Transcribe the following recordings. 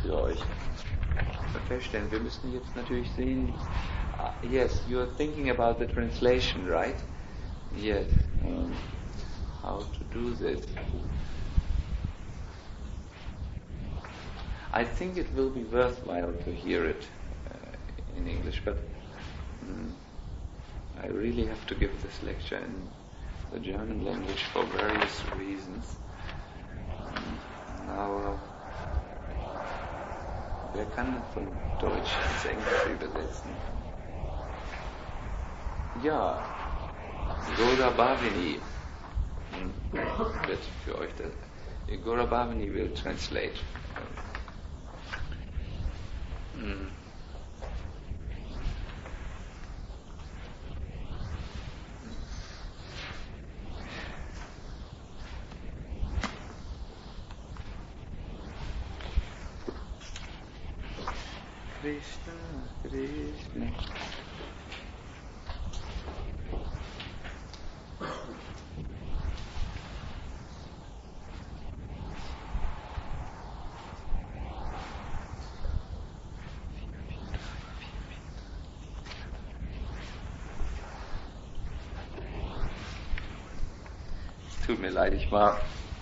für euch feststellen. Wir müssen jetzt natürlich sehen, yes, you're thinking about the translation, right? Yes. How to do this? I think it will be worthwhile to hear it in English, but I really have to give this lecture in the German language for various reasons. Now, wer kann von Deutsch ins Englische übersetzen? Ja, Gora Bhavini wird für euch das. Gora Bhavini will translate. Krishna, Krishna. Tut mir leid, ich war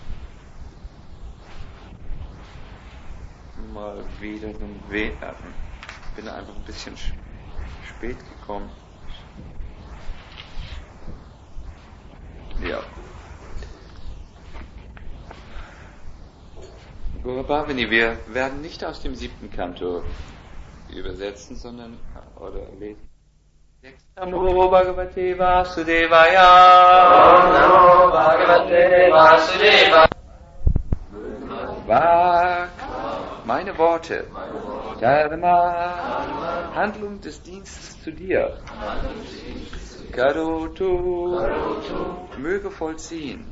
mal wieder zum bin einfach ein bisschen spät gekommen. Ja. Gora Bhavini, wir werden nicht aus dem 7. Kanto übersetzen, sondern oder lesen. Namo Bhagavate Vasudevaya. Namo Bhagavate Vasudevaya. Vak, meine Worte. Dharma, Handlung des Dienstes zu dir. Karotu, möge vollziehen.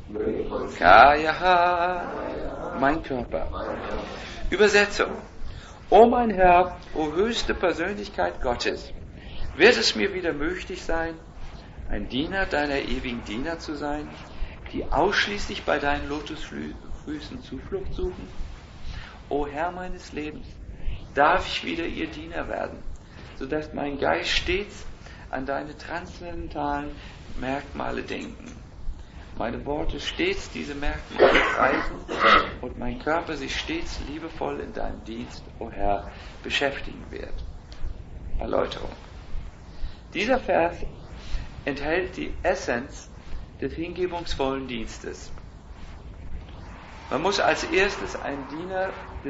Kayaha, mein Körper. Übersetzung. O mein Herr, o höchste Persönlichkeit Gottes, wird es mir wieder möglich sein, ein Diener deiner ewigen Diener zu sein, die ausschließlich bei deinen Lotusfüßen Zuflucht suchen? O Herr meines Lebens, darf ich wieder ihr Diener werden, sodass mein Geist stets an deine transzendentalen Merkmale denken, meine Worte stets diese Merkmale preisen und mein Körper sich stets liebevoll in deinem Dienst, o Herr, beschäftigen wird. Erläuterung. Dieser Vers enthält die Essenz des hingebungsvollen Dienstes. Man muss als erstes ein Diener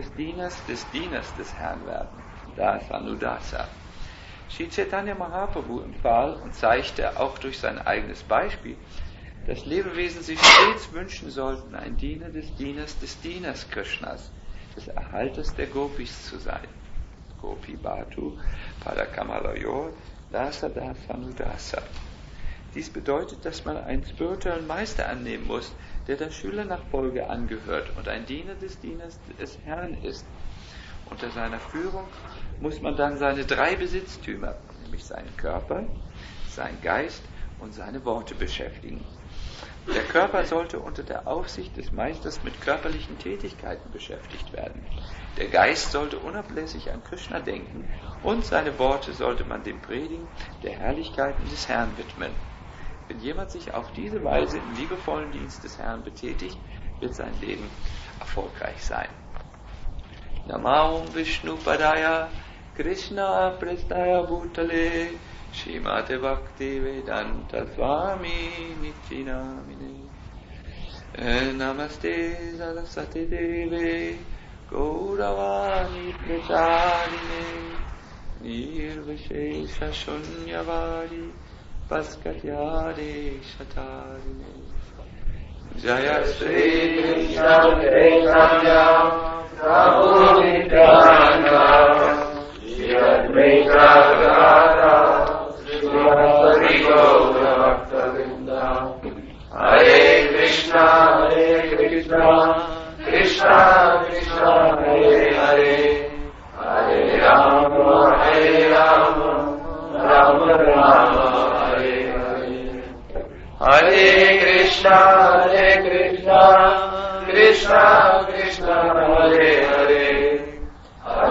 des Herrn werden. Dasa Nudasa. Sri Chaitanya Mahaprabhu empfahl und zeigte auch durch sein eigenes Beispiel, dass Lebewesen sich stets wünschen sollten, ein Diener des Dieners Krishnas, des Erhalters der Gopis zu sein. Gopi Bhatu Padakamalayor Dasa Dasa Nudasa. Dies bedeutet, dass man einen spirituellen Meister annehmen muss, der der Schülernachfolge angehört und ein Diener des Herrn ist. Unter seiner Führung muss man dann seine 3 Besitztümer, nämlich seinen Körper, seinen Geist und seine Worte beschäftigen. Der Körper sollte unter der Aufsicht des Meisters mit körperlichen Tätigkeiten beschäftigt werden. Der Geist sollte unablässig an Krishna denken und seine Worte sollte man dem Predigen der Herrlichkeiten des Herrn widmen. Wenn jemand sich auf diese Weise im liebevollen Dienst des Herrn betätigt, wird sein Leben erfolgreich sein. Namo Vishnu Padaya Krishna Prestaya Bhutale Srimate Bhakti Vedanta Swami Nityanamine Namaste Saraswati Deve Gauravani Pracharine Nirvishesha Shunyavadi Paskatyade Shatarine Jaya Sri Krishna Chaitanya Prabhu Nityananda Shri Advaita Gadadhara Srimati Gaura Bhaktavinda Hare Krishna Krishna Krishna Hare Hare Hare Rama Rama Rama Hare Hare Hare Krishna Krishna Krishna Hare Hare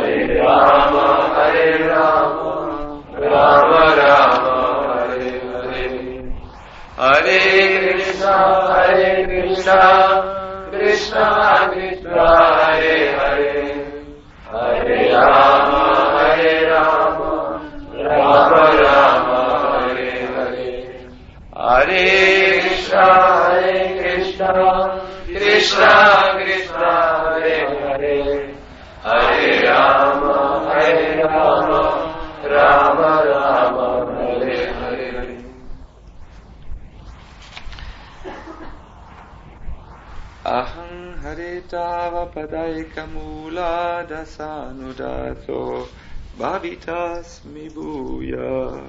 padaika mula dasanudato bhavitas mibuya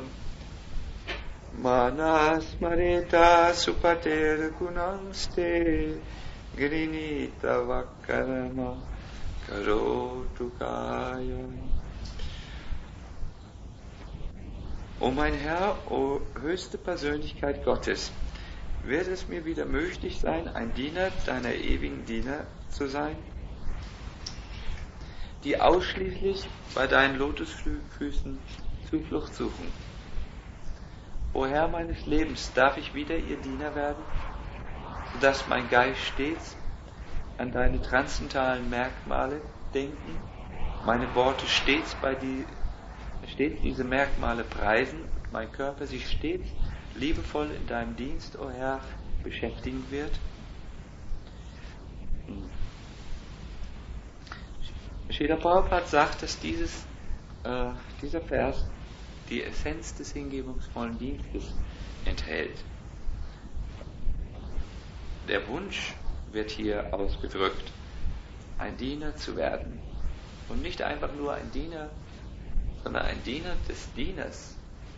manas mareta supater gunamste grinita vakarama karotu kaya. O mein Herr, o höchste Persönlichkeit Gottes, wird es mir wieder möglich sein, ein Diener deiner ewigen Diener zu sein, die ausschließlich bei deinen Lotusfüßen Zuflucht suchen. O Herr meines Lebens, darf ich wieder ihr Diener werden, sodass mein Geist stets an deine transzendentalen Merkmale denken, meine Worte stets diese Merkmale preisen und mein Körper sich stets liebevoll in deinem Dienst, o Herr, beschäftigen wird. Srila Prabhupada sagt, dass dieser Vers die Essenz des hingebungsvollen Dienstes enthält. Der Wunsch wird hier ausgedrückt, ein Diener zu werden. Und nicht einfach nur ein Diener, sondern ein Diener des Dieners.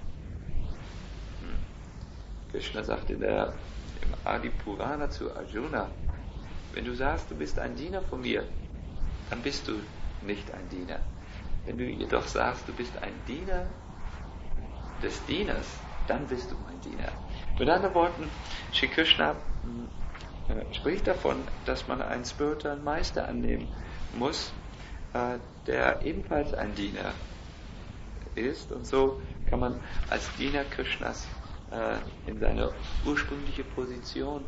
Krishna sagt im Adi Purana zu Arjuna, wenn du sagst, du bist ein Diener von mir, dann bist du nicht ein Diener. Wenn du jedoch sagst, du bist ein Diener des Dieners, dann bist du mein Diener. Mit anderen Worten, Shri Krishna spricht davon, dass man einen spirituellen Meister annehmen muss, der ebenfalls ein Diener ist, und so kann man als Diener Krishnas in seine ursprüngliche Position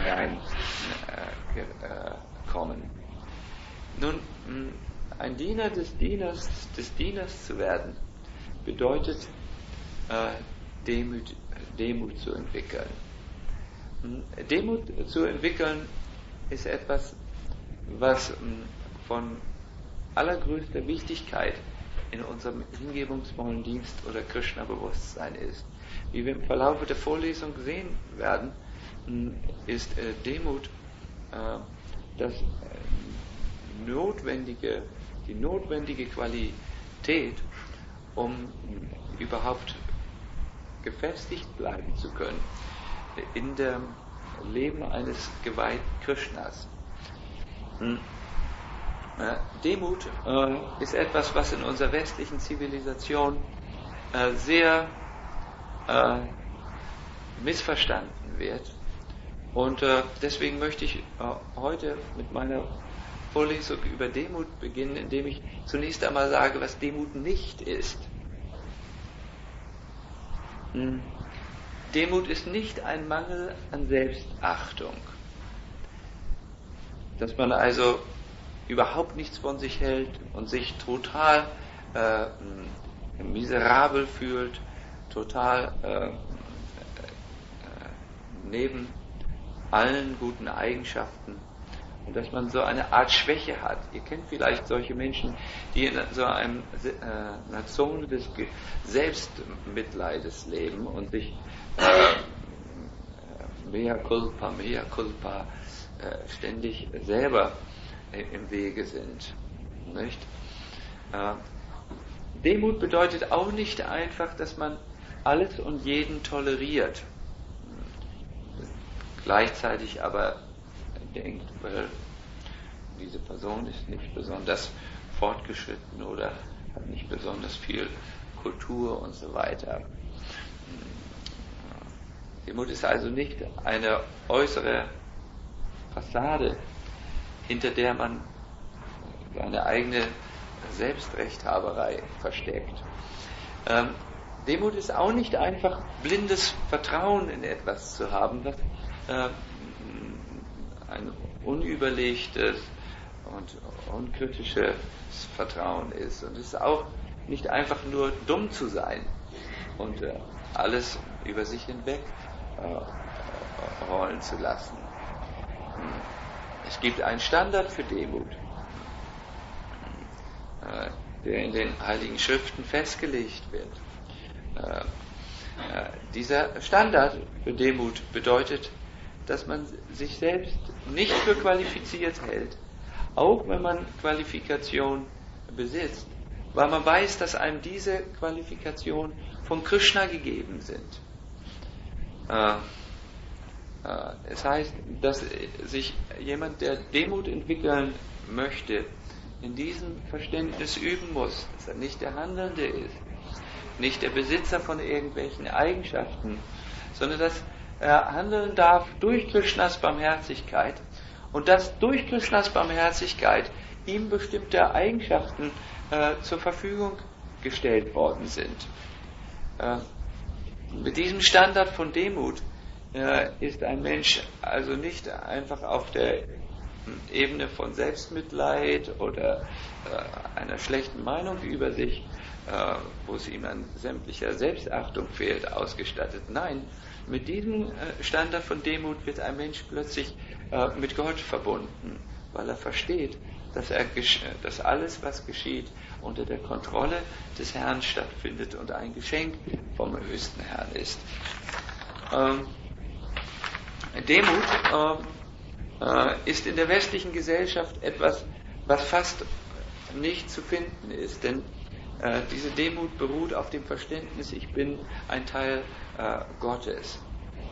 kommen. Nun, ein Diener des Dieners zu werden, bedeutet Demut zu entwickeln. Demut zu entwickeln ist etwas, was von allergrößter Wichtigkeit in unserem hingebungsvollen Dienst oder Krishna-Bewusstsein ist. Wie wir im Verlauf der Vorlesung sehen werden, ist Demut die notwendige Qualität, um überhaupt gefestigt bleiben zu können in dem Leben eines geweihten Krishnas. Demut ist etwas, was in unserer westlichen Zivilisation sehr missverstanden wird. Und deswegen möchte ich heute mit meiner Vorlesung über Demut beginnen, indem ich zunächst einmal sage, was Demut nicht ist. Demut ist nicht ein Mangel an Selbstachtung. Dass man also überhaupt nichts von sich hält und sich total miserabel fühlt, total neben allen guten Eigenschaften, und dass man so eine Art Schwäche hat. Ihr kennt vielleicht solche Menschen, die in so einer Zone des Selbstmitleides leben und sich mea culpa ständig selber im Wege sind. Nicht? Demut bedeutet auch nicht einfach, dass man alles und jeden toleriert. Gleichzeitig aber denkt, diese Person ist nicht besonders fortgeschritten oder hat nicht besonders viel Kultur und so weiter. Demut ist also nicht eine äußere Fassade, hinter der man seine eigene Selbstrechthaberei versteckt. Demut ist auch nicht einfach blindes Vertrauen in etwas zu haben, was ein unüberlegtes und unkritisches Vertrauen ist. Und es ist auch nicht einfach nur dumm zu sein und alles über sich hinweg rollen zu lassen. Es gibt einen Standard für Demut, der in den Heiligen Schriften festgelegt wird. Dieser Standard für Demut bedeutet, dass man sich selbst nicht für qualifiziert hält, auch wenn man Qualifikation besitzt, weil man weiß, dass einem diese Qualifikationen von Krishna gegeben sind. Es heißt, dass sich jemand, der Demut entwickeln möchte, in diesem Verständnis üben muss, dass er nicht der Handelnde ist, nicht der Besitzer von irgendwelchen Eigenschaften, sondern dass er handeln darf durch Krishnas Barmherzigkeit und dass durch Krishnas Barmherzigkeit ihm bestimmte Eigenschaften zur Verfügung gestellt worden sind. Mit diesem Standard von Demut ist ein Mensch also nicht einfach auf der Ebene von Selbstmitleid oder einer schlechten Meinung über sich, wo es ihm an sämtlicher Selbstachtung fehlt, ausgestattet. Nein, mit diesem Standard von Demut wird ein Mensch plötzlich mit Gott verbunden, weil er versteht, dass alles, was geschieht, unter der Kontrolle des Herrn stattfindet und ein Geschenk vom höchsten Herrn ist. Demut ist in der westlichen Gesellschaft etwas, was fast nicht zu finden ist, denn diese Demut beruht auf dem Verständnis, ich bin ein Teil Gottes.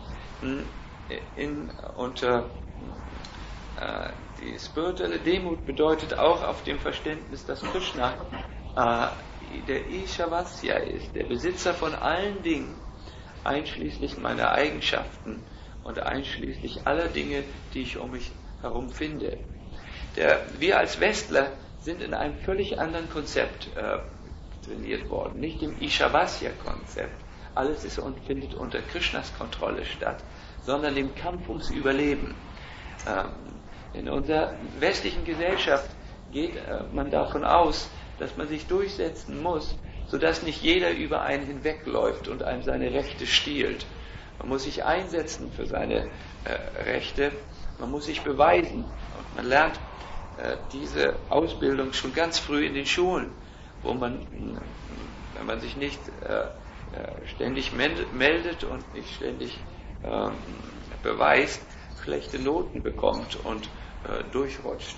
Die spirituelle Demut bedeutet auch auf dem Verständnis, dass Krishna der Ishavasya ist, der Besitzer von allen Dingen, einschließlich meiner Eigenschaften und einschließlich aller Dinge, die ich um mich herum finde. Wir als Westler sind in einem völlig anderen Konzept trainiert worden, nicht im Ishavasya-Konzept. Alles ist und findet unter Krishnas Kontrolle statt, sondern im Kampf ums Überleben. In unserer westlichen Gesellschaft geht man davon aus, dass man sich durchsetzen muss, sodass nicht jeder über einen hinwegläuft und einem seine Rechte stiehlt. Man muss sich einsetzen für seine Rechte, man muss sich beweisen. Und man lernt diese Ausbildung schon ganz früh in den Schulen, wo man, wenn man sich nicht ständig meldet und nicht ständig beweist, schlechte Noten bekommt und durchrutscht.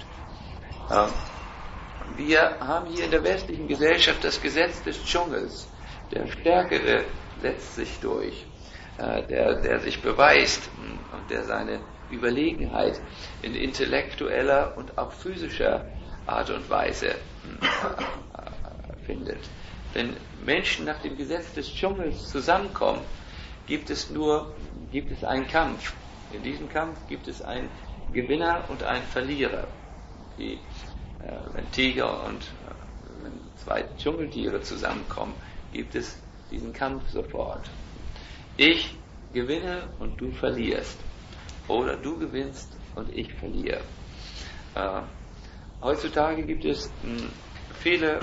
Wir haben hier in der westlichen Gesellschaft das Gesetz des Dschungels. Der Stärkere setzt sich durch, der sich beweist und der seine Überlegenheit in intellektueller und auch physischer Art und Weise findet. Wenn Menschen nach dem Gesetz des Dschungels zusammenkommen, gibt es einen Kampf. In diesem Kampf gibt es einen Gewinner und einen Verlierer. Wenn Tiger und wenn zwei Dschungeltiere zusammenkommen, gibt es diesen Kampf sofort. Ich gewinne und du verlierst. Oder du gewinnst und ich verliere. Heutzutage gibt es viele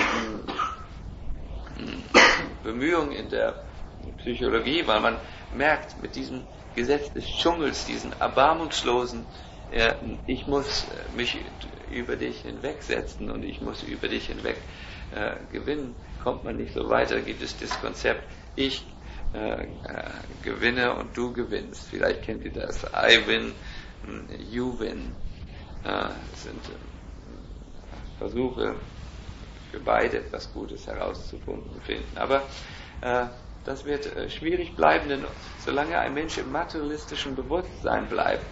Bemühungen in der Psychologie, weil man merkt, mit diesem Gesetz des Dschungels, diesen erbarmungslosen, ich muss mich über dich hinwegsetzen und ich muss über dich hinweg gewinnen, kommt man nicht so weiter. Gibt es das Konzept, ich gewinne und du gewinnst. Vielleicht kennt ihr das. I win, you win. Das sind Versuche für beide etwas Gutes herauszufinden. Aber das wird schwierig bleiben, denn solange ein Mensch im materialistischen Bewusstsein bleibt,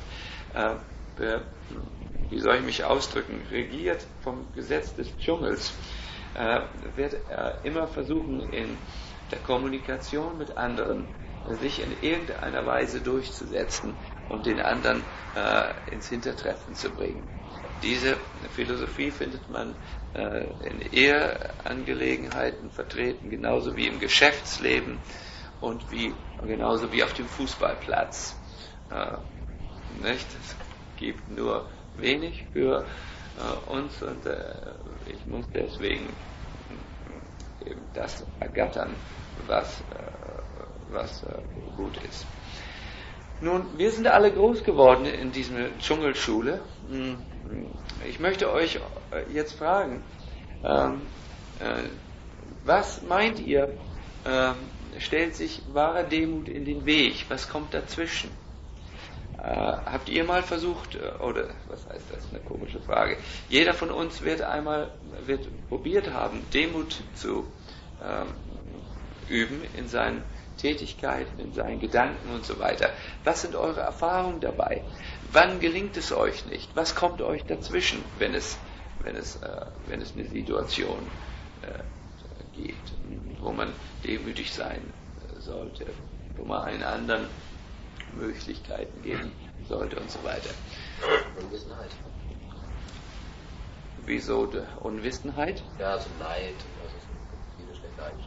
wie soll ich mich ausdrücken, regiert vom Gesetz des Dschungels, wird er immer versuchen, in der Kommunikation mit anderen sich in irgendeiner Weise durchzusetzen und den anderen ins Hintertreffen zu bringen. Diese Philosophie findet man in Eheangelegenheiten vertreten, genauso wie im Geschäftsleben und genauso wie auf dem Fußballplatz. Nicht? Es gibt nur wenig für uns und ich muss deswegen eben das ergattern, was gut ist. Nun, wir sind alle groß geworden in dieser Dschungelschule. Ich möchte euch jetzt fragen, was meint ihr, stellt sich wahre Demut in den Weg? Was kommt dazwischen? Habt ihr mal versucht, oder was heißt das, eine komische Frage, jeder von uns wird probiert haben, Demut zu üben in seinen Tätigkeiten, in seinen Gedanken und so weiter. Was sind eure Erfahrungen dabei? Wann gelingt es euch nicht? Was kommt euch dazwischen, wenn es eine Situation gibt, wo man demütig sein sollte, wo man einen anderen Möglichkeiten geben sollte und so weiter? Unwissenheit. Wieso Unwissenheit? Ja, so Neid, also viele schlechte Eigenschaften.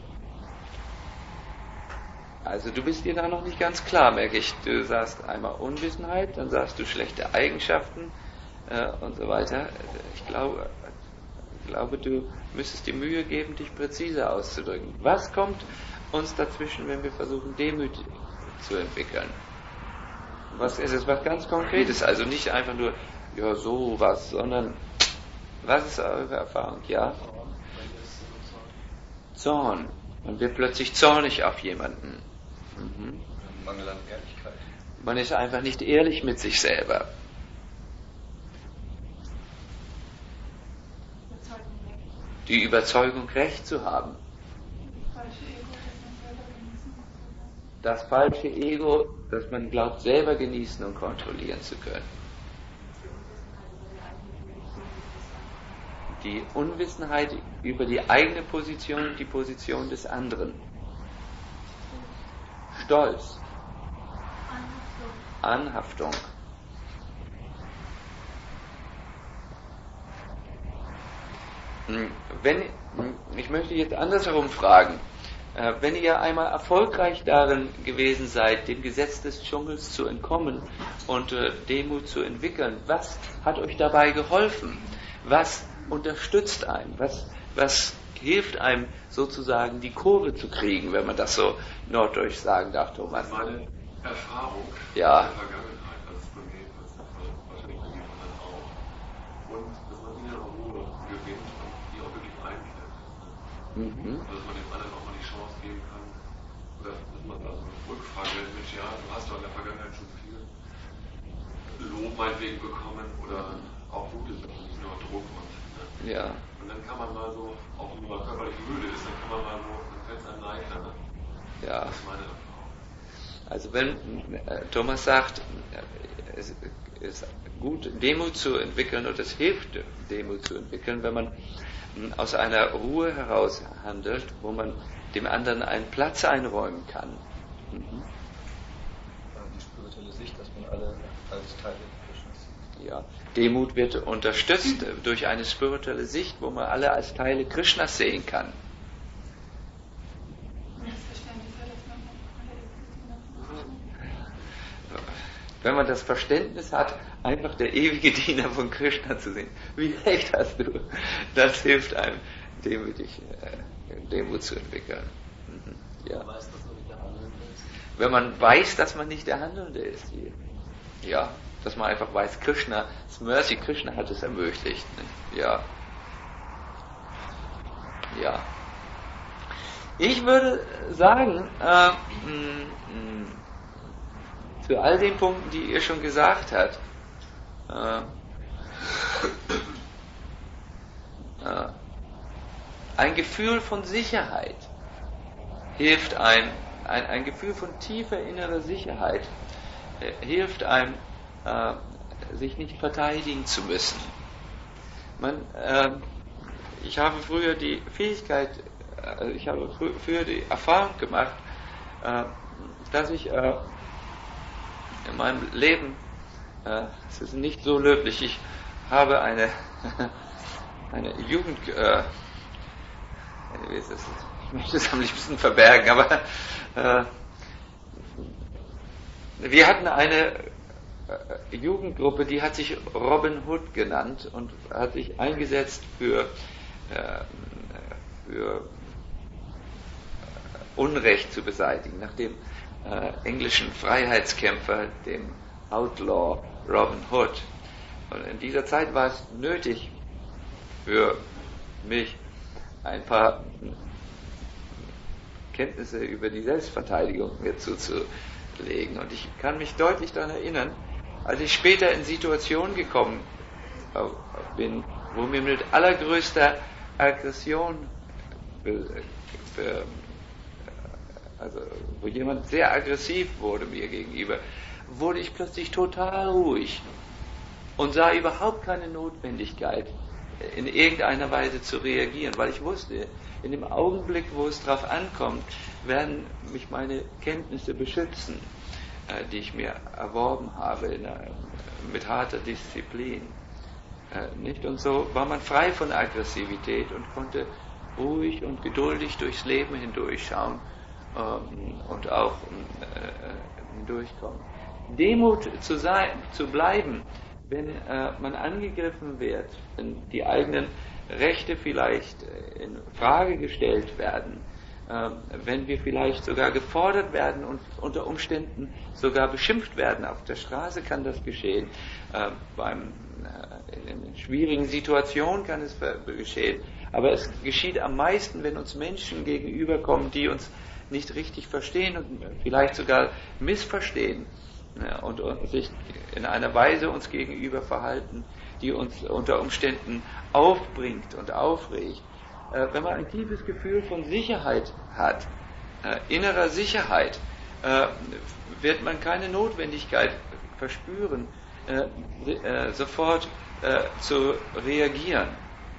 Also du bist dir da noch nicht ganz klar, merke ich. Du sagst einmal Unwissenheit, dann sagst du schlechte Eigenschaften und so weiter. Ich glaube, du müsstest dir Mühe geben, dich präziser auszudrücken. Was kommt uns dazwischen, wenn wir versuchen, Demut zu entwickeln? Was ist es? Was ganz Konkretes. Also nicht einfach nur, ja, so was, sondern was ist eure Erfahrung? Ja? Zorn. Man wird plötzlich zornig auf jemanden. Mhm. Mangel an Ehrlichkeit. Man ist einfach nicht ehrlich mit sich selber. Die Überzeugung, Recht zu haben. Das falsche Ego, das man glaubt, selber genießen und kontrollieren zu können. Die Unwissenheit über die eigene Position und die Position des anderen. Stolz. Anhaftung. Ich möchte jetzt andersherum fragen. Wenn ihr einmal erfolgreich darin gewesen seid, dem Gesetz des Dschungels zu entkommen und Demut zu entwickeln, was hat euch dabei geholfen? Was unterstützt einen? Was hilft einem sozusagen, die Kurve zu kriegen, wenn man das so norddeutsch sagen darf, Thomas? Meine Erfahrung ja. In der Vergangenheit, das ist bei mir wahrscheinlich bei jedem anderen auch. Und dass man innere Ruhe gewinnt und die auch wirklich einklemmt. Mhm. Also dass man dem anderen auch mal die Chance geben kann. Oder dass man da so eine Rückfrage hält, Mensch, ja, du hast doch in der Vergangenheit schon viel Lob meinetwegen bekommen oder auch gute Sachen, nicht nur Druck und ja. Und dann kann man mal so, auch wenn man körperlich müde ist, dann kann man mal so, dann fällt es einem leichter. Ne? Ja. Das ist meine Erfahrung. Also wenn Thomas sagt, es ist gut, Demut zu entwickeln und es hilft, Demut zu entwickeln, wenn man aus einer Ruhe heraus handelt, wo man dem anderen einen Platz einräumen kann. Mhm. Die spirituelle Sicht, dass man alle als Teile Krishnas sieht. Ja, Demut wird unterstützt durch eine spirituelle Sicht, wo man alle als Teile Krishnas sehen kann. Wenn man das Verständnis hat, einfach der ewige Diener von Krishna zu sehen. Wie recht hast du? Das hilft einem, Demut zu entwickeln. Mhm. Ja. Wenn man weiß, dass man nicht der Handelnde ist. Ja, dass man einfach weiß, Krishna, das Mercy Krishna hat es ermöglicht. Ne? Ja. Ja. Ich würde sagen, zu all den Punkten, die ihr schon gesagt habt, ein Gefühl von Sicherheit hilft einem, ein Gefühl von tiefer innerer Sicherheit hilft einem, sich nicht verteidigen zu müssen. Ich habe früher die Fähigkeit, ich habe früher die Erfahrung gemacht, dass ich in meinem Leben, es ist nicht so löblich, ich habe eine Jugend, ich möchte es am liebsten verbergen, aber wir hatten eine Jugendgruppe, die hat sich Robin Hood genannt und hat sich eingesetzt für Unrecht zu beseitigen, nach dem englischen Freiheitskämpfer, dem Outlaw Robin Hood. Und in dieser Zeit war es nötig für mich, ein paar Kenntnisse über die Selbstverteidigung mir zuzulegen. Und ich kann mich deutlich daran erinnern, als ich später in Situationen gekommen bin, wo mir mit allergrößter Aggression, also wo jemand sehr aggressiv wurde mir gegenüber, wurde ich plötzlich total ruhig und sah überhaupt keine Notwendigkeit, in irgendeiner Weise zu reagieren, weil ich wusste, in dem Augenblick, wo es drauf ankommt, werden mich meine Kenntnisse beschützen, die ich mir erworben habe mit harter Disziplin. Nicht? Und so war man frei von Aggressivität und konnte ruhig und geduldig durchs Leben hindurchschauen und auch hindurchkommen. Demut zu bleiben, wenn man angegriffen wird, wenn die eigenen Rechte vielleicht in Frage gestellt werden, wenn wir vielleicht sogar gefordert werden und unter Umständen sogar beschimpft werden. Auf der Straße kann das geschehen, in schwierigen Situationen kann es geschehen, aber es geschieht am meisten, wenn uns Menschen gegenüberkommen, die uns nicht richtig verstehen und vielleicht sogar missverstehen und sich in einer Weise uns gegenüber verhalten, die uns unter Umständen aufbringt und aufregt. Wenn man ein tiefes Gefühl von Sicherheit hat, innerer Sicherheit, wird man keine Notwendigkeit verspüren, sofort zu reagieren.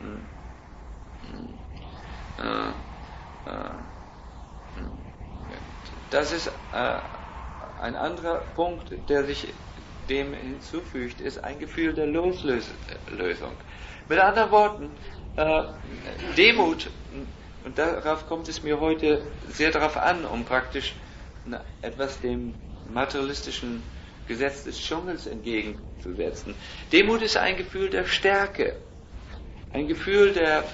Das ist ein anderer Punkt, der sich dem hinzufügt, ist ein Gefühl der Loslösung. Mit anderen Worten, Demut, und darauf kommt es mir heute sehr darauf an, um praktisch etwas dem materialistischen Gesetz des Dschungels entgegenzusetzen. Demut ist ein Gefühl der Stärke, ein Gefühl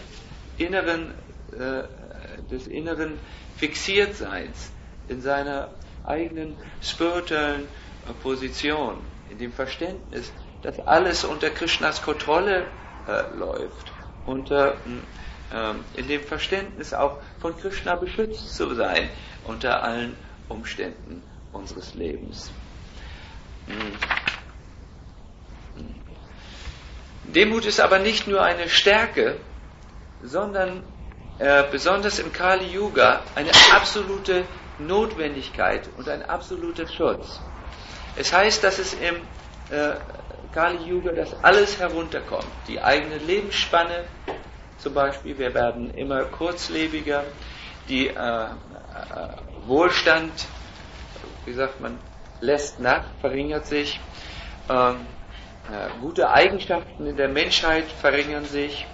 des inneren Fixiertseins in seiner eigenen spirituellen Position, in dem Verständnis, dass alles unter Krishnas Kontrolle läuft, in dem Verständnis auch von Krishna beschützt zu sein unter allen Umständen unseres Lebens. Demut ist aber nicht nur eine Stärke, sondern besonders im Kali Yuga eine absolute Notwendigkeit und ein absoluter Schutz. Es heißt, dass es im Kali Yuga, dass alles herunterkommt. Die eigene Lebensspanne, zum Beispiel, wir werden immer kurzlebiger, die Wohlstand, wie sagt man, lässt nach, verringert sich, gute Eigenschaften in der Menschheit verringern sich,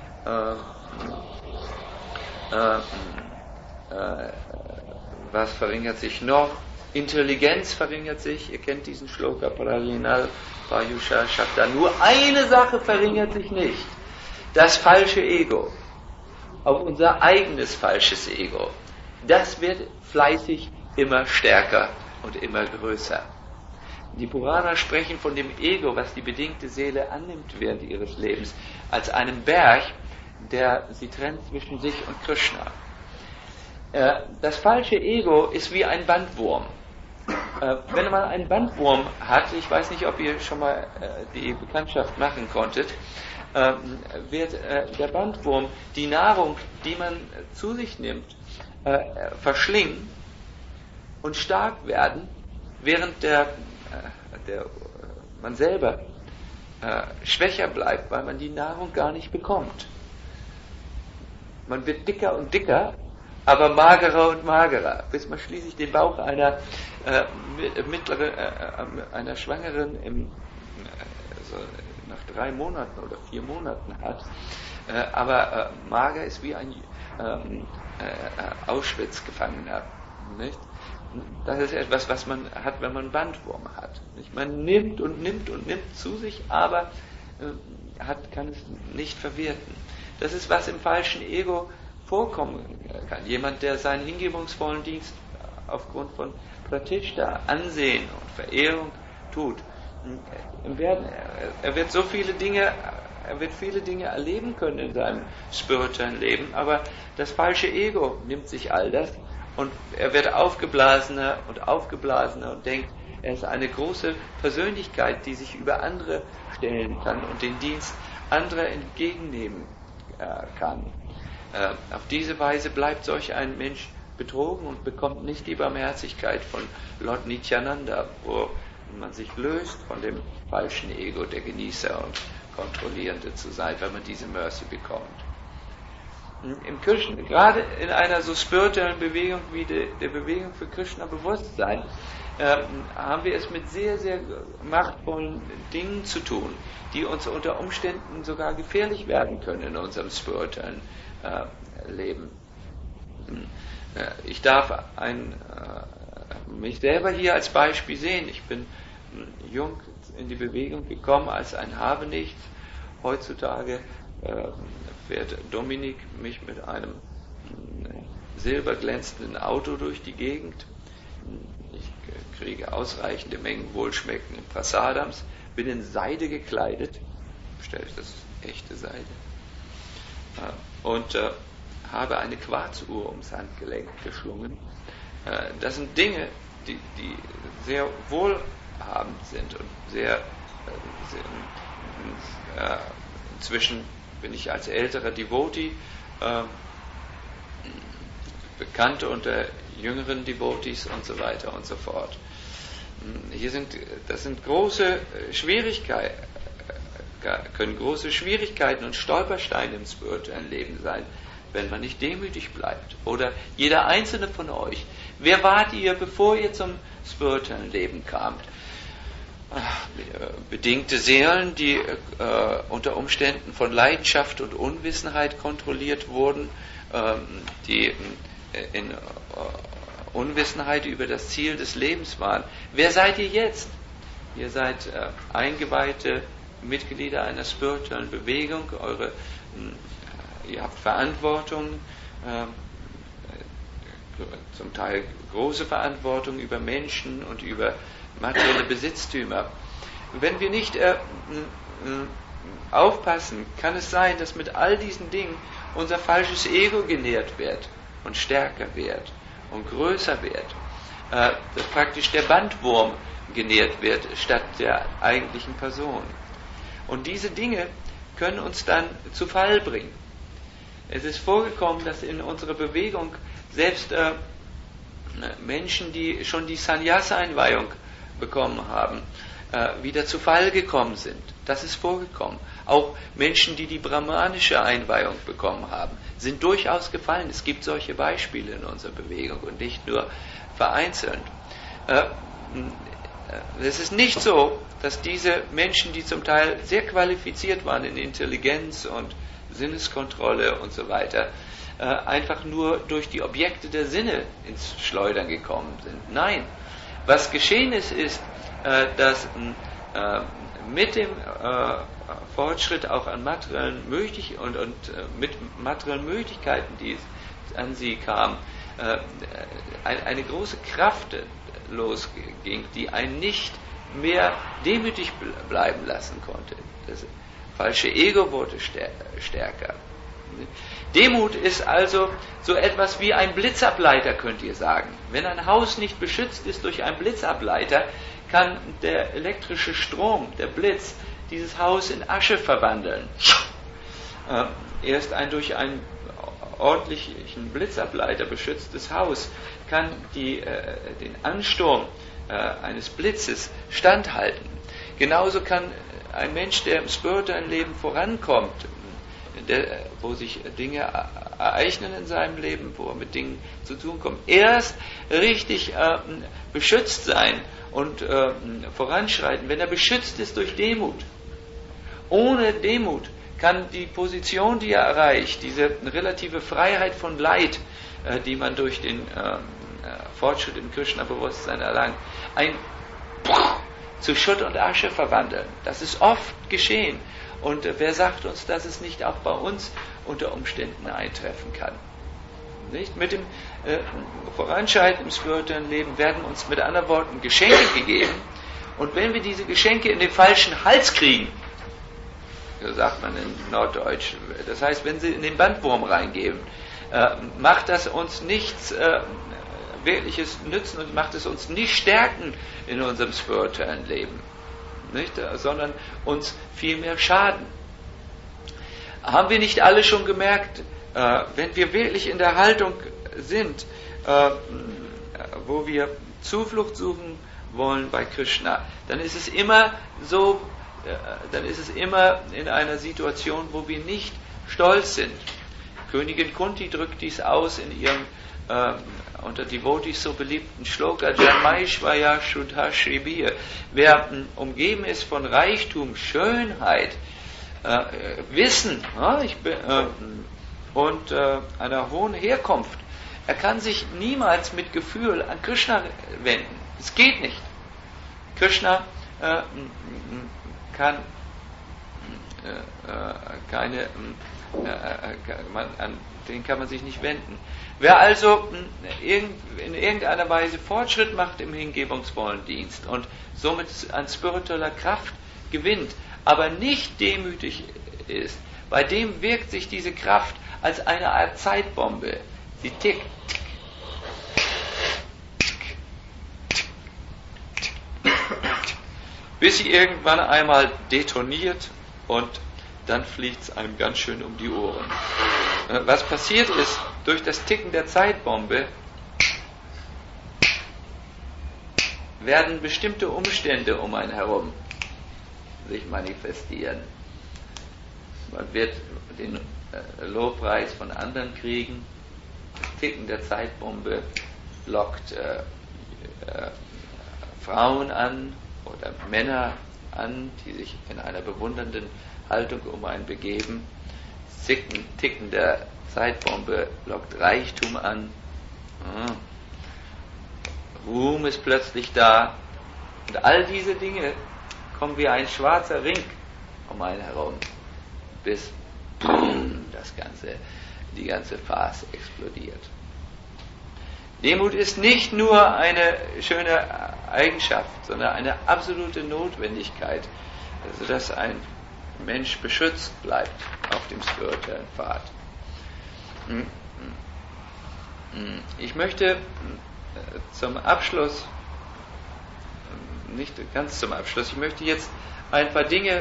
was verringert sich noch? Intelligenz verringert sich. Ihr kennt diesen Shloka Pralinal Payusha Shabda. Nur eine Sache verringert sich nicht. Das falsche Ego. Auch unser eigenes falsches Ego. Das wird fleißig immer stärker und immer größer. Die Purana sprechen von dem Ego, was die bedingte Seele annimmt während ihres Lebens, als einem Berg, der sie trennt zwischen sich und Krishna. Das falsche Ego ist wie ein Bandwurm. Wenn man einen Bandwurm hat, ich weiß nicht, ob ihr schon mal die Bekanntschaft machen konntet, wird der Bandwurm die Nahrung, die man zu sich nimmt, verschlingen und stark werden, während man selber schwächer bleibt, weil man die Nahrung gar nicht bekommt. Man wird dicker und dicker, aber magerer und magerer, bis man schließlich den Bauch einer Schwangeren nach 3 Monaten oder 4 Monaten hat. Aber mager ist wie ein Auschwitz-Gefangener. Nicht? Das ist etwas, was man hat, wenn man Bandwurm hat. Nicht? Man nimmt und nimmt und nimmt zu sich, aber kann es nicht verwerten. Das ist, was im falschen Ego vorkommen kann. Jemand, der seinen hingebungsvollen Dienst aufgrund von Pratishta, Ansehen und Verehrung tut, er wird viele Dinge erleben können in seinem spirituellen Leben, aber das falsche Ego nimmt sich all das und er wird aufgeblasener und denkt, Er ist eine große Persönlichkeit, die sich über andere stellen kann und den Dienst anderer entgegennehmen kann. Auf diese Weise bleibt solch ein Mensch betrogen und bekommt nicht die Barmherzigkeit von Lord Nityananda, wo man sich löst von dem falschen Ego, der Genießer und Kontrollierende zu sein, wenn man diese Mercy bekommt. Im Krishna, gerade in einer so spirituellen Bewegung wie der Bewegung für Krishna-Bewusstsein, haben wir es mit sehr, sehr machtvollen Dingen zu tun, die uns unter Umständen sogar gefährlich werden können in unserem spirituellen Leben. Ich darf mich selber hier als Beispiel sehen. Ich bin jung in die Bewegung gekommen als ein Habenichts. Heutzutage fährt Dominik mich mit einem silberglänzenden Auto durch die Gegend. Ich kriege ausreichende Mengen wohlschmeckenden Prasadams, bin in Seide gekleidet, stelle ich, das ist echte Seide, und habe eine Quarzuhr ums Handgelenk geschlungen. Das sind Dinge, die sehr wohlhabend sind und sehr inzwischen bin ich als älterer Devotee bekannt unter jüngeren Devotees und so weiter und so fort. Das sind große Schwierigkeiten, können große Schwierigkeiten und Stolpersteine im spirituellen Leben sein, wenn man nicht demütig bleibt. Oder jeder einzelne von euch. Wer wart ihr, bevor ihr zum spirituellen Leben kamt? Bedingte Seelen, die unter Umständen von Leidenschaft und Unwissenheit kontrolliert wurden, die in Unwissenheit über das Ziel des Lebens waren. Wer seid ihr jetzt? Ihr seid eingeweihte Mitglieder einer spirituellen Bewegung, ihr habt Verantwortung, zum Teil große Verantwortung über Menschen und über materielle Besitztümer. Wenn wir nicht aufpassen, kann es sein, dass mit all diesen Dingen unser falsches Ego genährt wird und stärker wird und größer wird, dass praktisch der Bandwurm genährt wird statt der eigentlichen Person. Und diese Dinge können uns dann zu Fall bringen. Es ist vorgekommen, dass in unserer Bewegung selbst Menschen, die schon die Sannyasa-Einweihung bekommen haben, wieder zu Fall gekommen sind. Das ist vorgekommen. Auch Menschen, die die brahmanische Einweihung bekommen haben, sind durchaus gefallen. Es gibt solche Beispiele in unserer Bewegung und nicht nur vereinzelt. Es ist nicht so, dass diese Menschen, die zum Teil sehr qualifiziert waren in Intelligenz und Sinneskontrolle und so weiter, einfach nur durch die Objekte der Sinne ins Schleudern gekommen sind. Nein, was geschehen ist, dass mit dem Fortschritt auch an materiellen Möglichkeiten und mit materiellen Möglichkeiten, die es an sie kam, eine große Kraft losging, die einen nicht mehr demütig bleiben lassen konnte. Das falsche Ego wurde stärker. Demut ist also so etwas wie ein Blitzableiter, könnt ihr sagen. Wenn ein Haus nicht beschützt ist durch einen Blitzableiter, kann der elektrische Strom, der Blitz, dieses Haus in Asche verwandeln. Erst durch einen ordentlichen Blitzableiter beschütztes Haus kann den Ansturm eines Blitzes standhalten. Genauso kann ein Mensch, der im spirituellen Leben vorankommt, wo sich Dinge ereignen in seinem Leben, wo er mit Dingen zu tun kommt, erst richtig beschützt sein und voranschreiten, wenn er beschützt ist durch Demut. Ohne Demut kann die Position, die er erreicht, diese relative Freiheit von Leid, die man durch den Fortschritt im Krishna-Bewusstsein erlangt, zu Schutt und Asche verwandeln. Das ist oft geschehen. Und wer sagt uns, dass es nicht auch bei uns unter Umständen eintreffen kann? Nicht? Mit dem Voranschreiten im spirituellen Leben werden uns mit anderen Worten Geschenke gegeben. Und wenn wir diese Geschenke in den falschen Hals kriegen, so sagt man in Norddeutsch, das heißt, wenn sie in den Bandwurm reingeben, macht das uns nichts wirkliches Nützen und macht es uns nicht stärken in unserem spirituellen Leben, nicht? Sondern uns vielmehr schaden. Haben wir nicht alle schon gemerkt, wenn wir wirklich in der Haltung sind, wo wir Zuflucht suchen wollen bei Krishna, dann ist es immer so, dann ist es immer in einer Situation, wo wir nicht stolz sind. Königin Kunti drückt dies aus in ihrem unter Devotees so beliebten Shloka Janmaishvaya Shuddha Shribir. Wer umgeben ist von Reichtum, Schönheit, Wissen und einer hohen Herkunft, er kann sich niemals mit Gefühl an Krishna wenden. Es geht nicht. Krishna kann an den kann man sich nicht wenden. Wer also in irgendeiner Weise Fortschritt macht im hingebungsvollen Dienst und somit an spiritueller Kraft gewinnt, aber nicht demütig ist, bei dem wirkt sich diese Kraft als eine Art Zeitbombe. Sie tickt, bis sie irgendwann einmal detoniert und dann fliegt es einem ganz schön um die Ohren. Was passiert ist, durch das Ticken der Zeitbombe werden bestimmte Umstände um einen herum sich manifestieren. Man wird den Lobpreis von anderen kriegen. Das Ticken der Zeitbombe lockt Frauen an oder Männer an, die sich in einer bewundernden Haltung um einen begeben. Ticken der Zeitbombe lockt Reichtum an. Ruhm ist plötzlich da. Und all diese Dinge kommen wie ein schwarzer Ring um einen herum, bis die ganze Farce explodiert. Demut ist nicht nur eine schöne Eigenschaft, sondern eine absolute Notwendigkeit, sodass ein Mensch beschützt bleibt auf dem spirituellen Pfad. Ich möchte zum Abschluss, nicht ganz zum Abschluss, ich möchte jetzt ein paar Dinge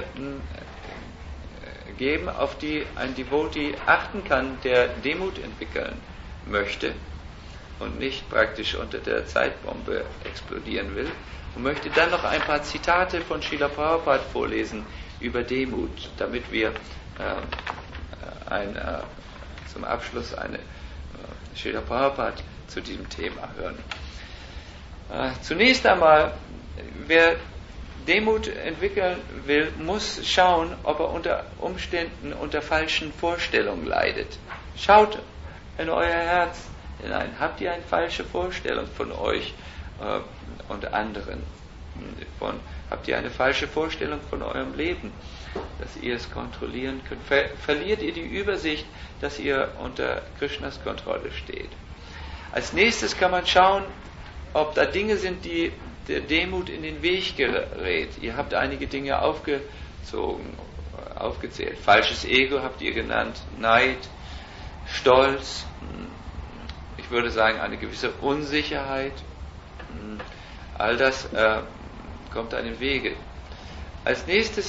geben, auf die ein Devotee achten kann, der Demut entwickeln möchte und nicht praktisch unter der Zeitbombe explodieren will, und möchte dann noch ein paar Zitate von Srila Prabhupada vorlesen über Demut, damit wir zum Abschluss eine Srila Prabhupada zu diesem Thema hören. Zunächst einmal, wer Demut entwickeln will, muss schauen, ob er unter Umständen unter falschen Vorstellungen leidet. Schaut in euer Herz hinein. Habt ihr eine falsche Vorstellung von euch und anderen? Habt ihr eine falsche Vorstellung von eurem Leben, dass ihr es kontrollieren könnt? Verliert ihr die Übersicht, dass ihr unter Krishnas Kontrolle steht? Als nächstes kann man schauen, ob da Dinge sind, die der Demut in den Weg gerät. Ihr habt einige Dinge aufgezählt. Falsches Ego habt ihr genannt, Neid, Stolz, ich würde sagen eine gewisse Unsicherheit. All das kommt einem Wege. Als nächstes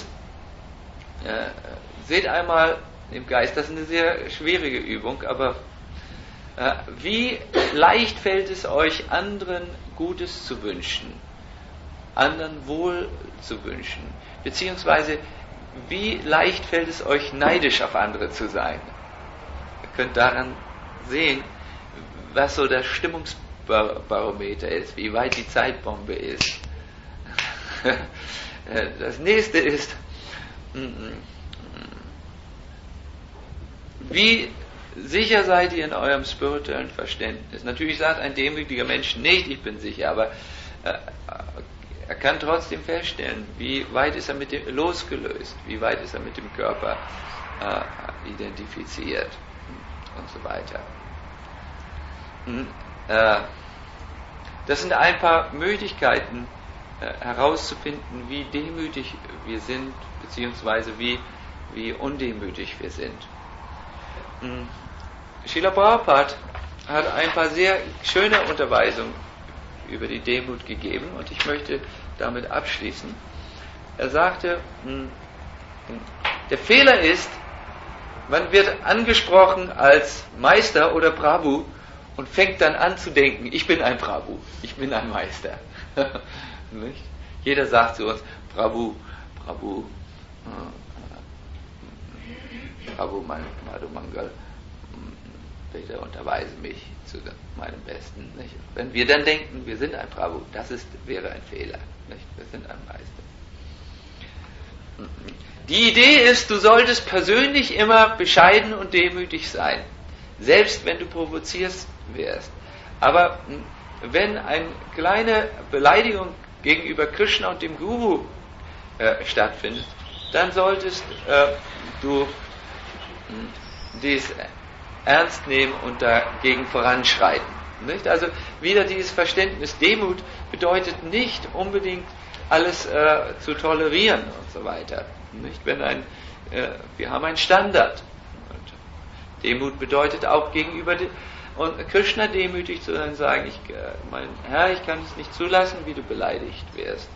seht einmal im Geist, das ist eine sehr schwierige Übung, aber wie leicht fällt es euch, anderen Gutes zu wünschen, anderen Wohl zu wünschen, beziehungsweise wie leicht fällt es euch, neidisch auf andere zu sein? Ihr könnt daran sehen, was so das Stimmungsbarometer ist, wie weit die Zeitbombe ist. Das nächste ist, wie sicher seid ihr in eurem spirituellen Verständnis? Natürlich sagt ein demütiger Mensch nicht, ich bin sicher, aber er kann trotzdem feststellen, wie weit ist er mit dem losgelöst, wie weit ist er mit dem Körper identifiziert und so weiter. Das sind ein paar Möglichkeiten herauszufinden, wie demütig wir sind, beziehungsweise wie undemütig wir sind. Srila Prabhupada hat ein paar sehr schöne Unterweisungen über die Demut gegeben und ich möchte damit abschließen. Er sagte, der Fehler ist, man wird angesprochen als Meister oder Prabhu und fängt dann an zu denken, ich bin ein Prabhu, ich bin ein Meister. Nicht? Jeder sagt zu uns, Prabhu, Madhu Mangal, bitte unterweise mich zu meinem Besten. Nicht? Wenn wir dann denken, wir sind ein Prabhu, wäre ein Fehler. Nicht? Wir sind ein Meister. Die Idee ist, du solltest persönlich immer bescheiden und demütig sein, selbst wenn du provozierst wirst. Aber wenn eine kleine Beleidigung gegenüber Krishna und dem Guru stattfindet, dann solltest du dies ernst nehmen und dagegen voranschreiten. Nicht? Also wieder dieses Verständnis, Demut bedeutet nicht unbedingt alles zu tolerieren und so weiter. Nicht? Wir haben einen Standard. Und Demut bedeutet auch gegenüber und Krishna demütig zu sein, sagen, mein Herr, ich kann es nicht zulassen, wie du beleidigt wirst.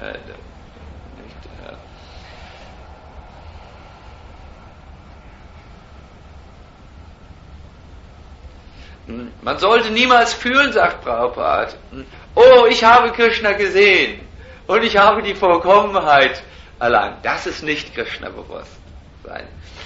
Man sollte niemals fühlen, sagt Prabhupada, oh, ich habe Krishna gesehen und ich habe die Vollkommenheit erlangt. Das ist nicht Krishna-Bewusstsein.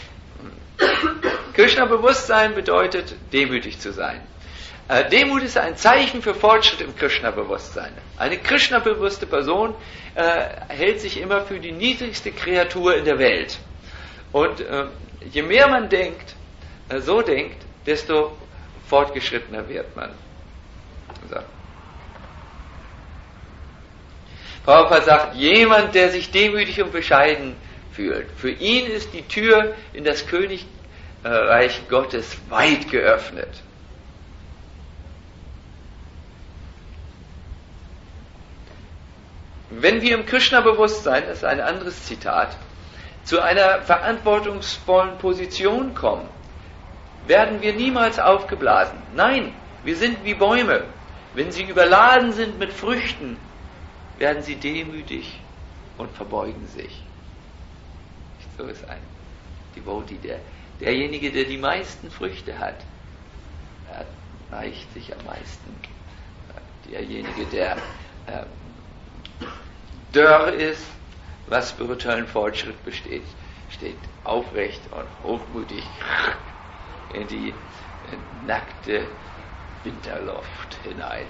Krishna-Bewusstsein bedeutet, demütig zu sein. Demut ist ein Zeichen für Fortschritt im Krishna-Bewusstsein. Eine Krishna-bewusste Person hält sich immer für die niedrigste Kreatur in der Welt. Und je mehr man so denkt, desto fortgeschrittener wird man. So. Prabhupada sagt, jemand, der sich demütig und bescheiden fühlt, für ihn ist die Tür in das Königreich Gottes weit geöffnet. Wenn wir im Krishna-Bewusstsein, das ist ein anderes Zitat, zu einer verantwortungsvollen Position kommen, werden wir niemals aufgeblasen. Nein, wir sind wie Bäume. Wenn sie überladen sind mit Früchten, werden sie demütig und verbeugen sich. So ist ein Devotee, derjenige, der die meisten Früchte hat, er neigt sich am meisten. Derjenige, der dörr ist, was spirituellen Fortschritt besteht, steht aufrecht und hochmutig in die nackte Winterluft hinein.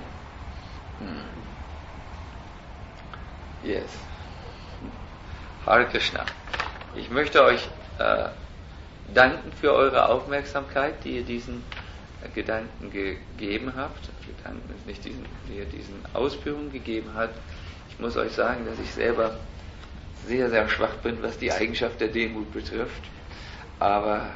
Yes. Hare Krishna. Ich möchte euch danken für eure Aufmerksamkeit, die ihr diesen Gedanken gegeben habt. Gedanken ist nicht die ihr diesen Ausführungen gegeben habt. Ich muss euch sagen, dass ich selber sehr, sehr schwach bin, was die Eigenschaft der Demut betrifft. Aber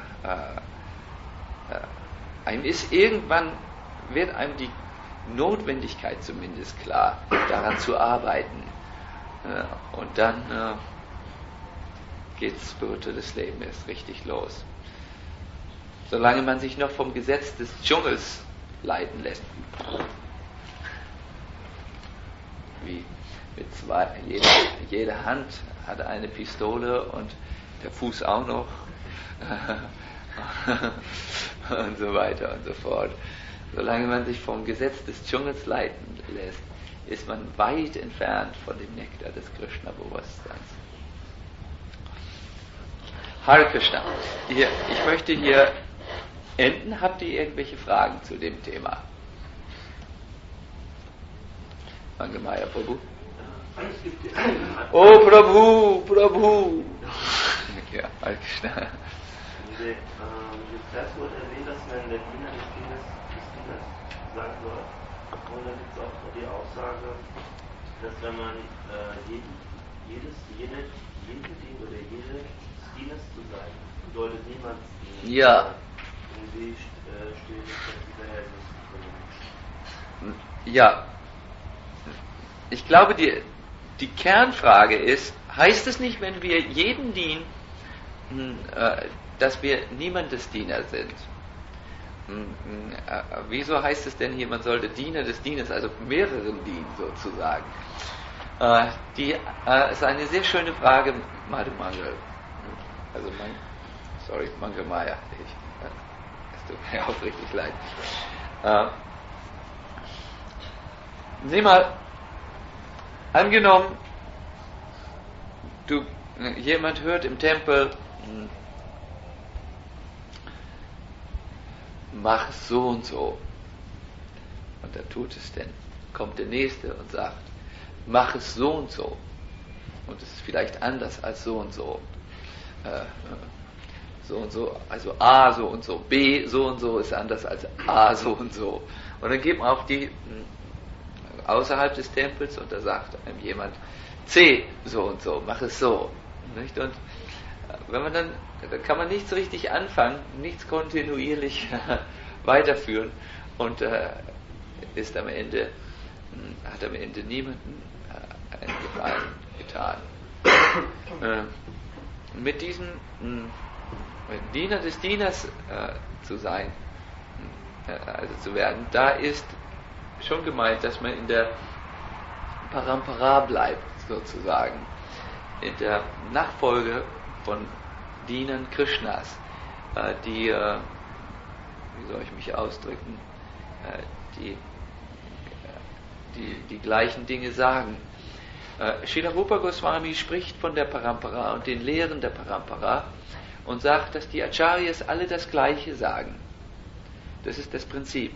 irgendwann wird einem die Notwendigkeit zumindest klar, daran zu arbeiten. Und dann geht das spirituelles Leben erst richtig los. Solange man sich noch vom Gesetz des Dschungels leiten lässt. Wie mit jede Hand hat eine Pistole und der Fuß auch noch. Und so weiter und so fort. Solange man sich vom Gesetz des Dschungels leiten lässt, ist man weit entfernt von dem Nektar des Krishna-Bewusstseins. Hare Krishna. Ich möchte hier enden. Habt ihr irgendwelche Fragen zu dem Thema? Mangamaya Prabhu. Oh Prabhu! Ja, Hare Krishna. Zuerst wurde erwähnt, dass man der Diener des Kindes sein soll. Und dann gibt es auch die Aussage, dass wenn man jeden oder jede Dieners zu sein, bedeutet niemand dienen. Ja. Und wie steht das Verhältnis? Ja. Ich glaube, die Kernfrage ist, heißt es nicht, wenn wir jeden dienen, dass wir niemandes Diener sind? wieso heißt es denn hier, man sollte Diener des Dieners, also mehreren dienen sozusagen? Ist eine sehr schöne Frage, Madhu Mangel. Also Mangelmeier. Es tut mir aufrichtig leid. Sieh mal, angenommen, jemand hört im Tempel, mach es so und so. Und er tut es denn. Kommt der Nächste und sagt, mach es so und so. Und es ist vielleicht anders als so und so. So und so, also A so und so, B so und so ist anders als A so und so. Und dann geht man auf die außerhalb des Tempels und da sagt einem jemand C so und so, mach es so. Nicht? Und wenn man dann kann man nichts richtig anfangen, nichts kontinuierlich weiterführen und hat am Ende niemanden einen Gefallen getan. Mit diesem Diener des Dieners zu sein, also zu werden, da ist schon gemeint, dass man in der Parampara bleibt, sozusagen, in der Nachfolge von Dienern Krishnas, die, wie soll ich mich ausdrücken, die gleichen Dinge sagen. Srila Rupa Goswami spricht von der Parampara und den Lehren der Parampara und sagt, dass die Acharyas alle das Gleiche sagen. Das ist das Prinzip.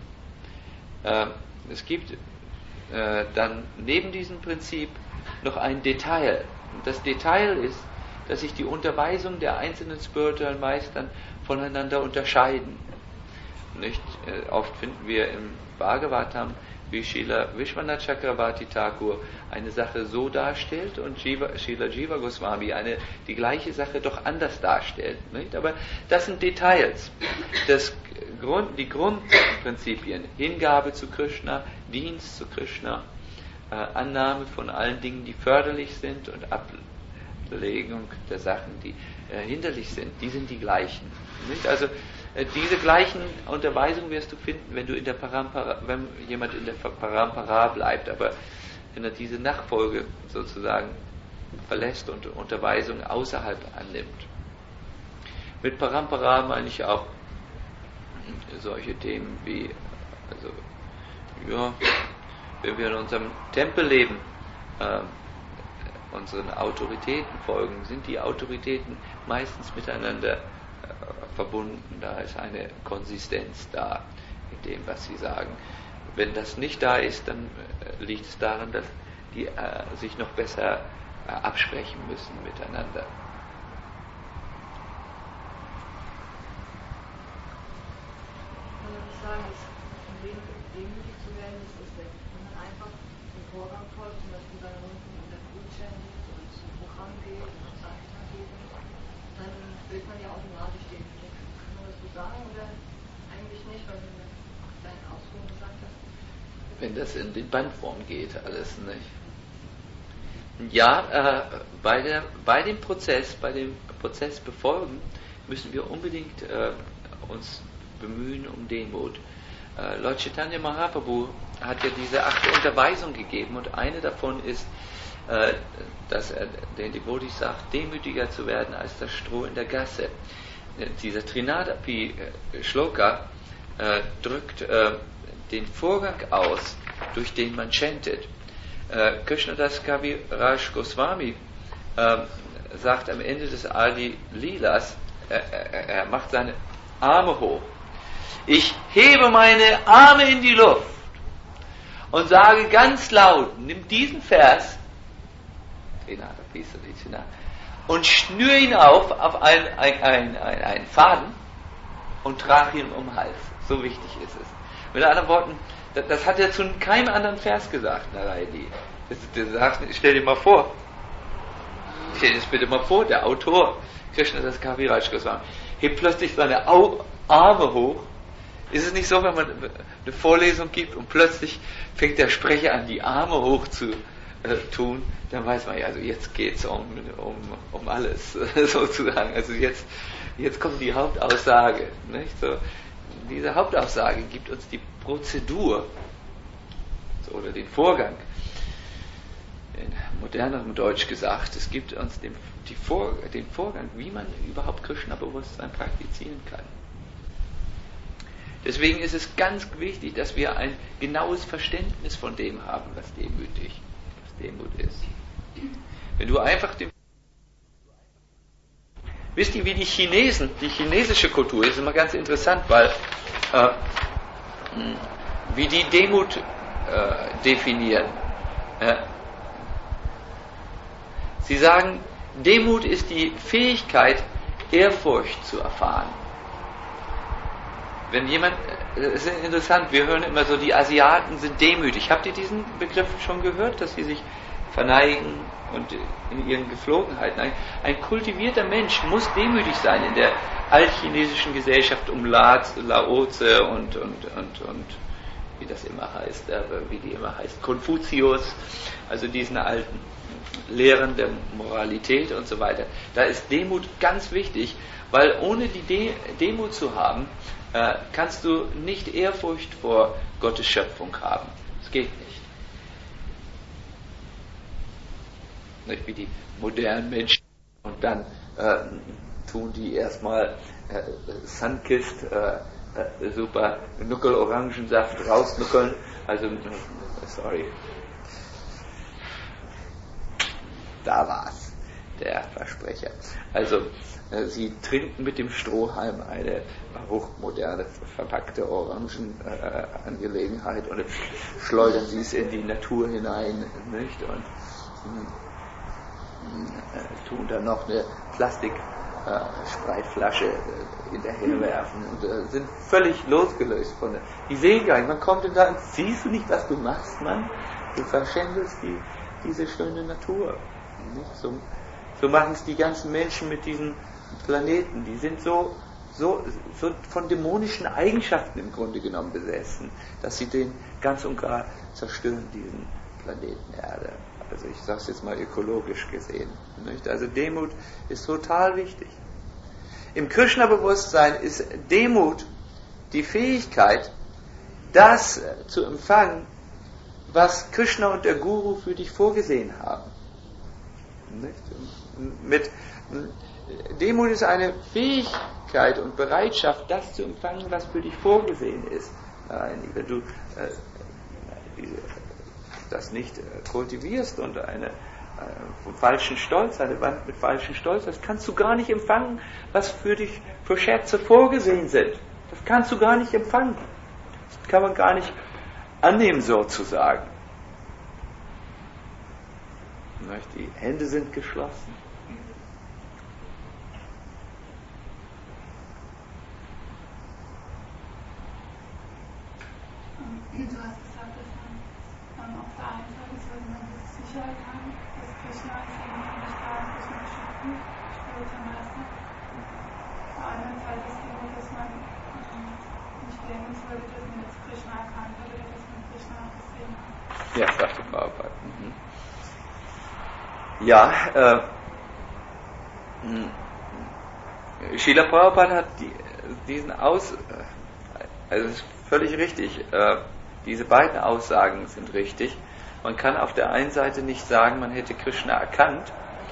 Es gibt dann neben diesem Prinzip noch ein Detail. Und das Detail ist, dass sich die Unterweisung der einzelnen spirituellen Meistern voneinander unterscheiden. Nicht? Oft finden wir im Bhagavatam, wie Srila Vishwanath Chakravarti Thakur eine Sache so darstellt und Srila Jiva Goswami die gleiche Sache doch anders darstellt. Nicht? Aber das sind Details. Die Grundprinzipien, Hingabe zu Krishna, Dienst zu Krishna, Annahme von allen Dingen, die förderlich sind und Ablegung der Sachen, die hinderlich sind, die sind die gleichen. Nicht? Also diese gleichen Unterweisungen wirst du finden, wenn jemand in der Parampara bleibt, aber wenn er diese Nachfolge sozusagen verlässt und Unterweisung außerhalb annimmt. Mit Parampara meine ich auch solche Themen wie, wenn wir in unserem Tempelleben unseren Autoritäten folgen, sind die Autoritäten meistens miteinander verbunden, da ist eine Konsistenz da in dem, was sie sagen. Wenn das nicht da ist, dann liegt es daran, dass die sich noch besser absprechen müssen miteinander. Sagen, demütig zu werden, ist es wenn man einfach den Vorgang folgt, zum Beispiel bei der Gutschein und zum Programm geht und zum Sankta geht, dann wird man ja automatisch demütig. Kann man das so sagen oder eigentlich nicht, weil du in deinen Ausführungen gesagt hast? Wenn das in den Bandform geht, alles nicht. Ja, bei dem Prozess befolgen, müssen wir unbedingt uns bemühen um Demut. Lord Chaitanya Mahaprabhu hat ja diese 8 Unterweisungen gegeben und eine davon ist, dass er den Devotis sagt, demütiger zu werden als das Stroh in der Gasse. Dieser Trinadapi Shloka drückt den Vorgang aus, durch den man chantet. Krishnadas Kaviraj Goswami sagt am Ende des Adi Lilas, er macht seine Arme hoch. Ich hebe meine Arme in die Luft und sage ganz laut, nimm diesen Vers und schnür ihn auf einen Faden und trage ihn um den Hals. So wichtig ist es. Mit anderen Worten, das hat er zu keinem anderen Vers gesagt, Narayani. Stell dir mal vor, der Autor, Krishnadas Kaviraj Goswami, hebt plötzlich seine Arme hoch. Ist es nicht so, wenn man eine Vorlesung gibt und plötzlich fängt der Sprecher an, die Arme hoch zu tun, dann weiß man ja, also jetzt geht es um alles, sozusagen. Also jetzt kommt die Hauptaussage. Nicht? So, diese Hauptaussage gibt uns die Prozedur oder den Vorgang, in modernerem Deutsch gesagt, es gibt uns den Vorgang, wie man überhaupt Krishna-Bewusstsein praktizieren kann. Deswegen ist es ganz wichtig, dass wir ein genaues Verständnis von dem haben, was Demut ist. Wenn du einfach wisst ihr, wie die chinesische Kultur ist immer ganz interessant, weil wie die Demut definieren. Sie sagen, Demut ist die Fähigkeit, Ehrfurcht zu erfahren. Wenn jemand, es ist interessant, wir hören immer so, die Asiaten sind demütig. Habt ihr diesen Begriff schon gehört, dass sie sich verneigen und in ihren Geflogenheiten? Ein kultivierter Mensch muss demütig sein in der altchinesischen Gesellschaft um Lao-Tse und wie das immer heißt, wie die immer heißt, Konfuzius, also diesen alten Lehren der Moralität und so weiter. Da ist Demut ganz wichtig, weil ohne die Demut zu haben, kannst du nicht Ehrfurcht vor Gottes Schöpfung haben. Das geht nicht. Wie die modernen Menschen. Und dann tun die erstmal Sunkist, super Nuckel-Orangensaft rausnuckeln. Also, sorry. Da war's, der Versprecher. Also, sie trinken mit dem Strohhalm eine hochmoderne, verpackte Orangenangelegenheit und schleudern sie es in die Natur hinein, nicht? Und tun dann noch eine Plastikspreitflasche hinterherwerfen und sind völlig losgelöst von der. Die sehen gar nicht, man kommt und sagt, siehst du nicht, was du machst, Mann? Du verschändelst diese schöne Natur. Nicht? So machen es die ganzen Menschen mit diesen Planeten. Die sind so von dämonischen Eigenschaften im Grunde genommen besessen, dass sie den ganz und gar zerstören, diesen Planeten Erde. Also ich sage es jetzt mal ökologisch gesehen. Nicht? Also Demut ist total wichtig. Im Krishna-Bewusstsein ist Demut die Fähigkeit, das zu empfangen, was Krishna und der Guru für dich vorgesehen haben. Nicht? Demut ist eine Fähigkeit und Bereitschaft, das zu empfangen, was für dich vorgesehen ist. Wenn du das nicht kultivierst und vom falschen Stolz, eine Wand mit falschem Stolz, das kannst du gar nicht empfangen, was für dich für Schätze vorgesehen sind. Das kannst du gar nicht empfangen. Das kann man gar nicht annehmen, sozusagen. Die Hände sind geschlossen. Du hast gesagt, dass man auf der einen Seite sollte man das Sicherheit haben, dass Krishna ist ja nicht da, Krishna schöpfen, spiritueller Meister. Auf der anderen Seite ist es dass man nicht denken sollte, dass man jetzt Krishna erkannt hat oder dass man Krishna gesehen hat. Ja, sagte Prabhupada. Ja, Srila Prabhupada hat also es ist völlig richtig, diese beiden Aussagen sind richtig. Man kann auf der einen Seite nicht sagen, man hätte Krishna erkannt.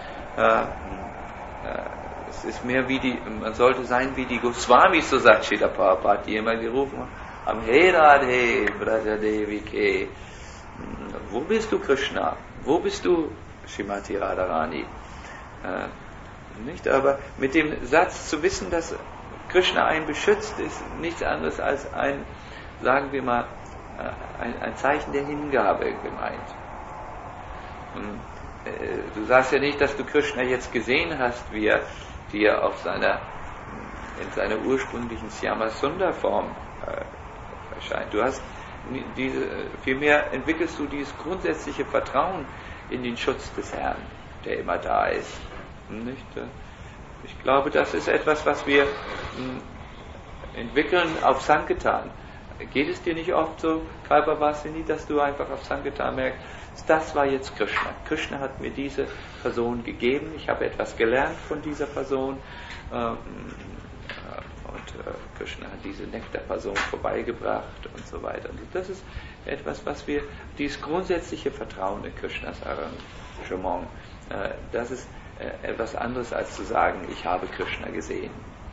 Es ist mehr man sollte sein wie die Goswamis, so sagt Srila Prabhupada, die immer gerufen haben, He Radhe, Vraja Devike. Wo bist du, Krishna? Wo bist du, Srimati Radharani? Nicht? Aber mit dem Satz zu wissen, dass Krishna einen beschützt, ist nichts anderes als sagen wir mal, ein Zeichen der Hingabe gemeint. Du sagst ja nicht, dass du Krishna jetzt gesehen hast, wie er dir in seiner ursprünglichen Syama-Sundar-Form erscheint. Vielmehr entwickelst du dieses grundsätzliche Vertrauen in den Schutz des Herrn, der immer da ist. Nicht? Ich glaube, das ist etwas, was wir entwickeln auf Sankirtan. Geht es dir nicht oft so, Kalpavasini, dass du einfach auf Sankirtan merkst, das war jetzt Krishna. Krishna hat mir diese Person gegeben, ich habe etwas gelernt von dieser Person und Krishna hat diese Nektarperson vorbeigebracht und so weiter. Und das ist etwas, was wir, dieses grundsätzliche Vertrauen in Krishnas Arrangement, das ist etwas anderes als zu sagen, ich habe Krishna gesehen.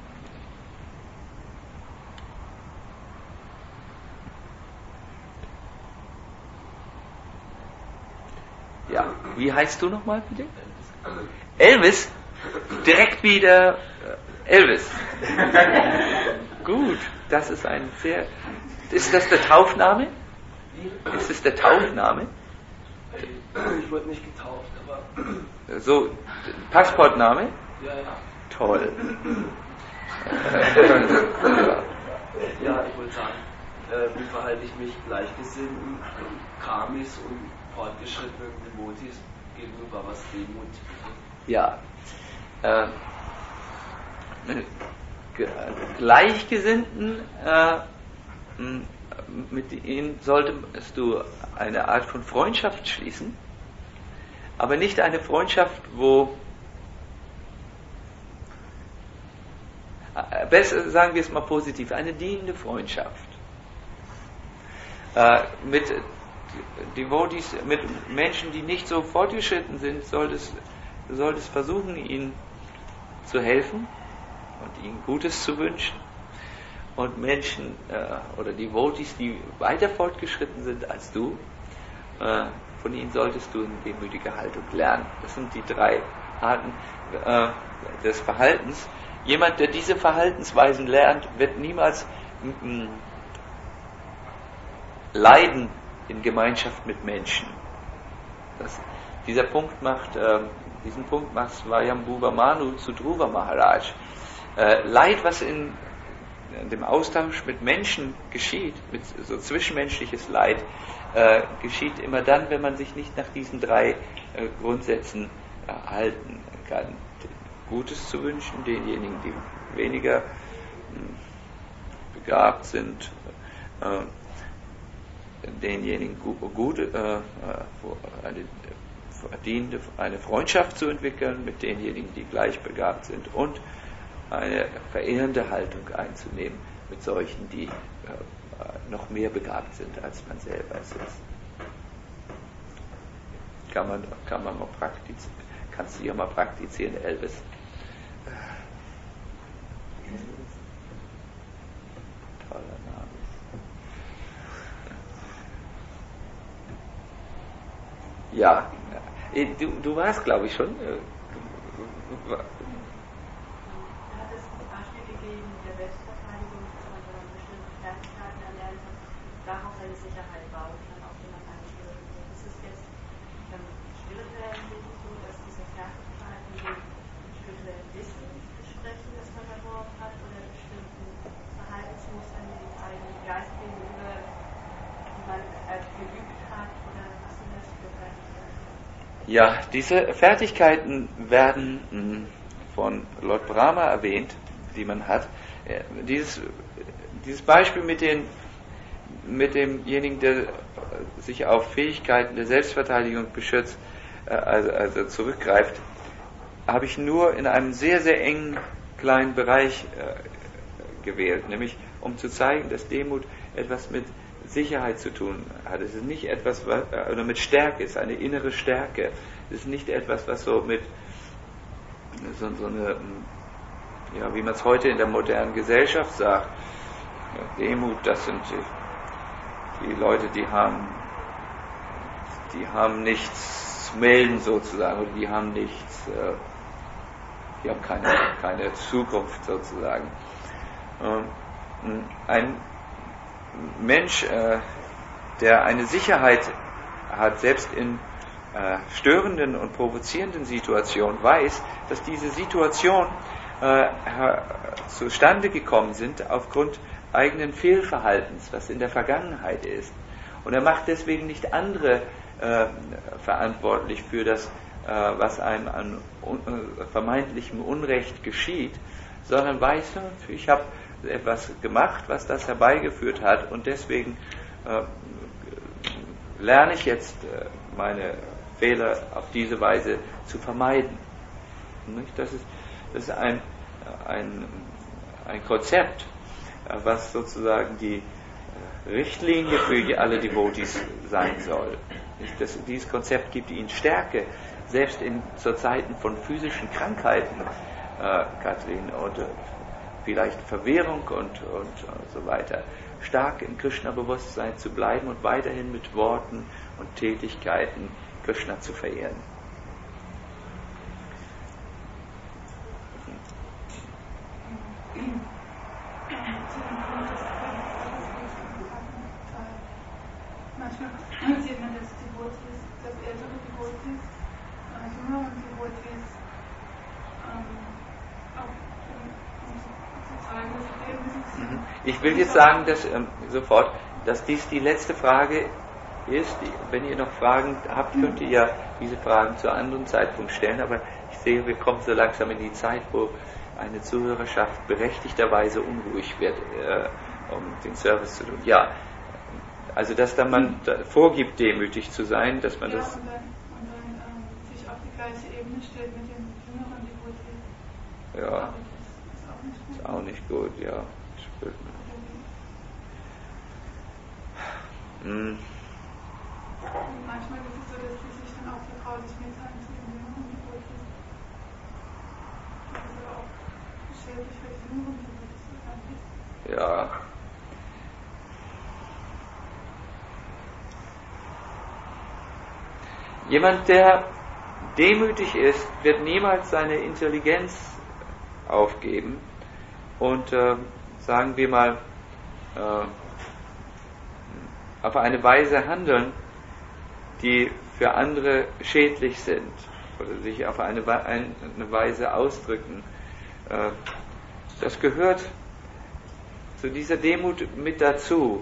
Ja, wie heißt du nochmal bitte? Elvis? Direkt wieder Elvis. Gut, das ist ein sehr... Ist das der Taufname? Ist es der Taufname? Ich wurde nicht getauft, aber... So, Passportname? Ja. Toll. Ja, ich wollte sagen, wie verhalte ich mich Gleichgesinnten, Kamis und fortgeschrittenen Devotis gegenüber, was Demut betrifft? Ja. Gleichgesinnten, mit ihnen solltest du eine Art von Freundschaft schließen, aber nicht eine Freundschaft, wo, besser sagen wir es mal positiv, eine dienende Freundschaft. Mit Devotees, mit Menschen, die nicht so fortgeschritten sind, solltest versuchen, ihnen zu helfen und ihnen Gutes zu wünschen. Und Menschen oder Devotees, die weiter fortgeschritten sind als du, von ihnen solltest du eine demütige Haltung lernen. Das sind die 3 Arten des Verhaltens. Jemand, der diese Verhaltensweisen lernt, wird niemals leiden in Gemeinschaft mit Menschen. Diesen Punkt macht Swayambhuva Manu zu Dhruva Maharaj. Leid, was in dem Austausch mit Menschen geschieht, mit so zwischenmenschliches Leid, geschieht immer dann, wenn man sich nicht nach diesen 3 Grundsätzen halten kann. Gutes zu wünschen, denjenigen, die weniger begabt sind, denjenigen eine Freundschaft zu entwickeln mit denjenigen, die gleich begabt sind, und eine verehrende Haltung einzunehmen mit solchen, die noch mehr begabt sind, als man selber es ist. Kann man mal praktizieren. Kannst du ja mal praktizieren, Elvis. Toller Name. Ja, du warst, glaube ich, schon. Du hattest das Beispiel gegeben der Selbstverteidigung, dass man dann bestimmte Fertigkeiten erlernt hat, darauf seine Sicherheit baut, dann auf jemand anderen. Das ist jetzt spirituell so, dass diese Fertigkeiten mit spirituellem Wissen entsprechen, das man erworben hat, oder bestimmten Verhaltensmustern, die dem eigenen Geist gegenüber, die man geübt hat, oder was sind das für Fertigkeiten? Ja, diese Fertigkeiten werden von Lord Brahma erwähnt, die man hat. Dieses Beispiel mit demjenigen, der sich auf Fähigkeiten der Selbstverteidigung beschützt, also zurückgreift, habe ich nur in einem sehr, sehr engen kleinen Bereich gewählt, nämlich um zu zeigen, dass Demut etwas mit Sicherheit zu tun hat. Es ist nicht etwas, oder mit Stärke, es ist eine innere Stärke. Es ist nicht etwas, was so mit so eine, ja, wie man es heute in der modernen Gesellschaft sagt, Demut, das sind die Leute, die haben nichts zu melden sozusagen, oder die haben keine Zukunft sozusagen. Ein Mensch, der eine Sicherheit hat, selbst in störenden und provozierenden Situationen, weiß, dass diese Situationen zustande gekommen sind aufgrund eigenen Fehlverhaltens, was in der Vergangenheit ist. Und er macht deswegen nicht andere verantwortlich für das, was einem an vermeintlichem Unrecht geschieht, sondern weiß, ich habe etwas gemacht, was das herbeigeführt hat, und deswegen lerne ich jetzt meine Fehler auf diese Weise zu vermeiden. Das ist ein Konzept, was sozusagen die Richtlinie für alle Devotees sein soll. Dieses Konzept gibt ihnen Stärke, selbst zu Zeiten von physischen Krankheiten, Kathrin, und vielleicht Verwirrung und so weiter, stark im Krishna-Bewusstsein zu bleiben und weiterhin mit Worten und Tätigkeiten Krishna zu verehren. Manchmal sieht man, dass Devotees, dass ältere Devotees, jüngere Devotees, auch um zu zeigen, dass sie demütig sind. Ich will jetzt sagen, dass sofort, dass dies die letzte Frage ist. Wenn ihr noch Fragen habt, könnt ihr ja diese Fragen zu einem anderen Zeitpunkt stellen, aber ich sehe, wir kommen so langsam in die Zeit, wo eine Zuhörerschaft berechtigterweise unruhig wird, um den Service zu tun. Ja, also dass dann man vorgibt, demütig zu sein, dass man das... Und dann sich auf die gleiche Ebene stellt mit den jüngeren Devotees. Ja, das ist auch nicht gut, ja. Spürt man. Und manchmal ist es so, dass sie sich dann auch vertraulich mitteilen zu den jüngeren Devotees. Das ist aber auch schädlich für die jüngeren Devotees. Ja. Jemand, der demütig ist, wird niemals seine Intelligenz aufgeben und, sagen wir mal, auf eine Weise handeln, die für andere schädlich sind oder sich auf eine Weise ausdrücken. Das gehört zu dieser Demut mit dazu.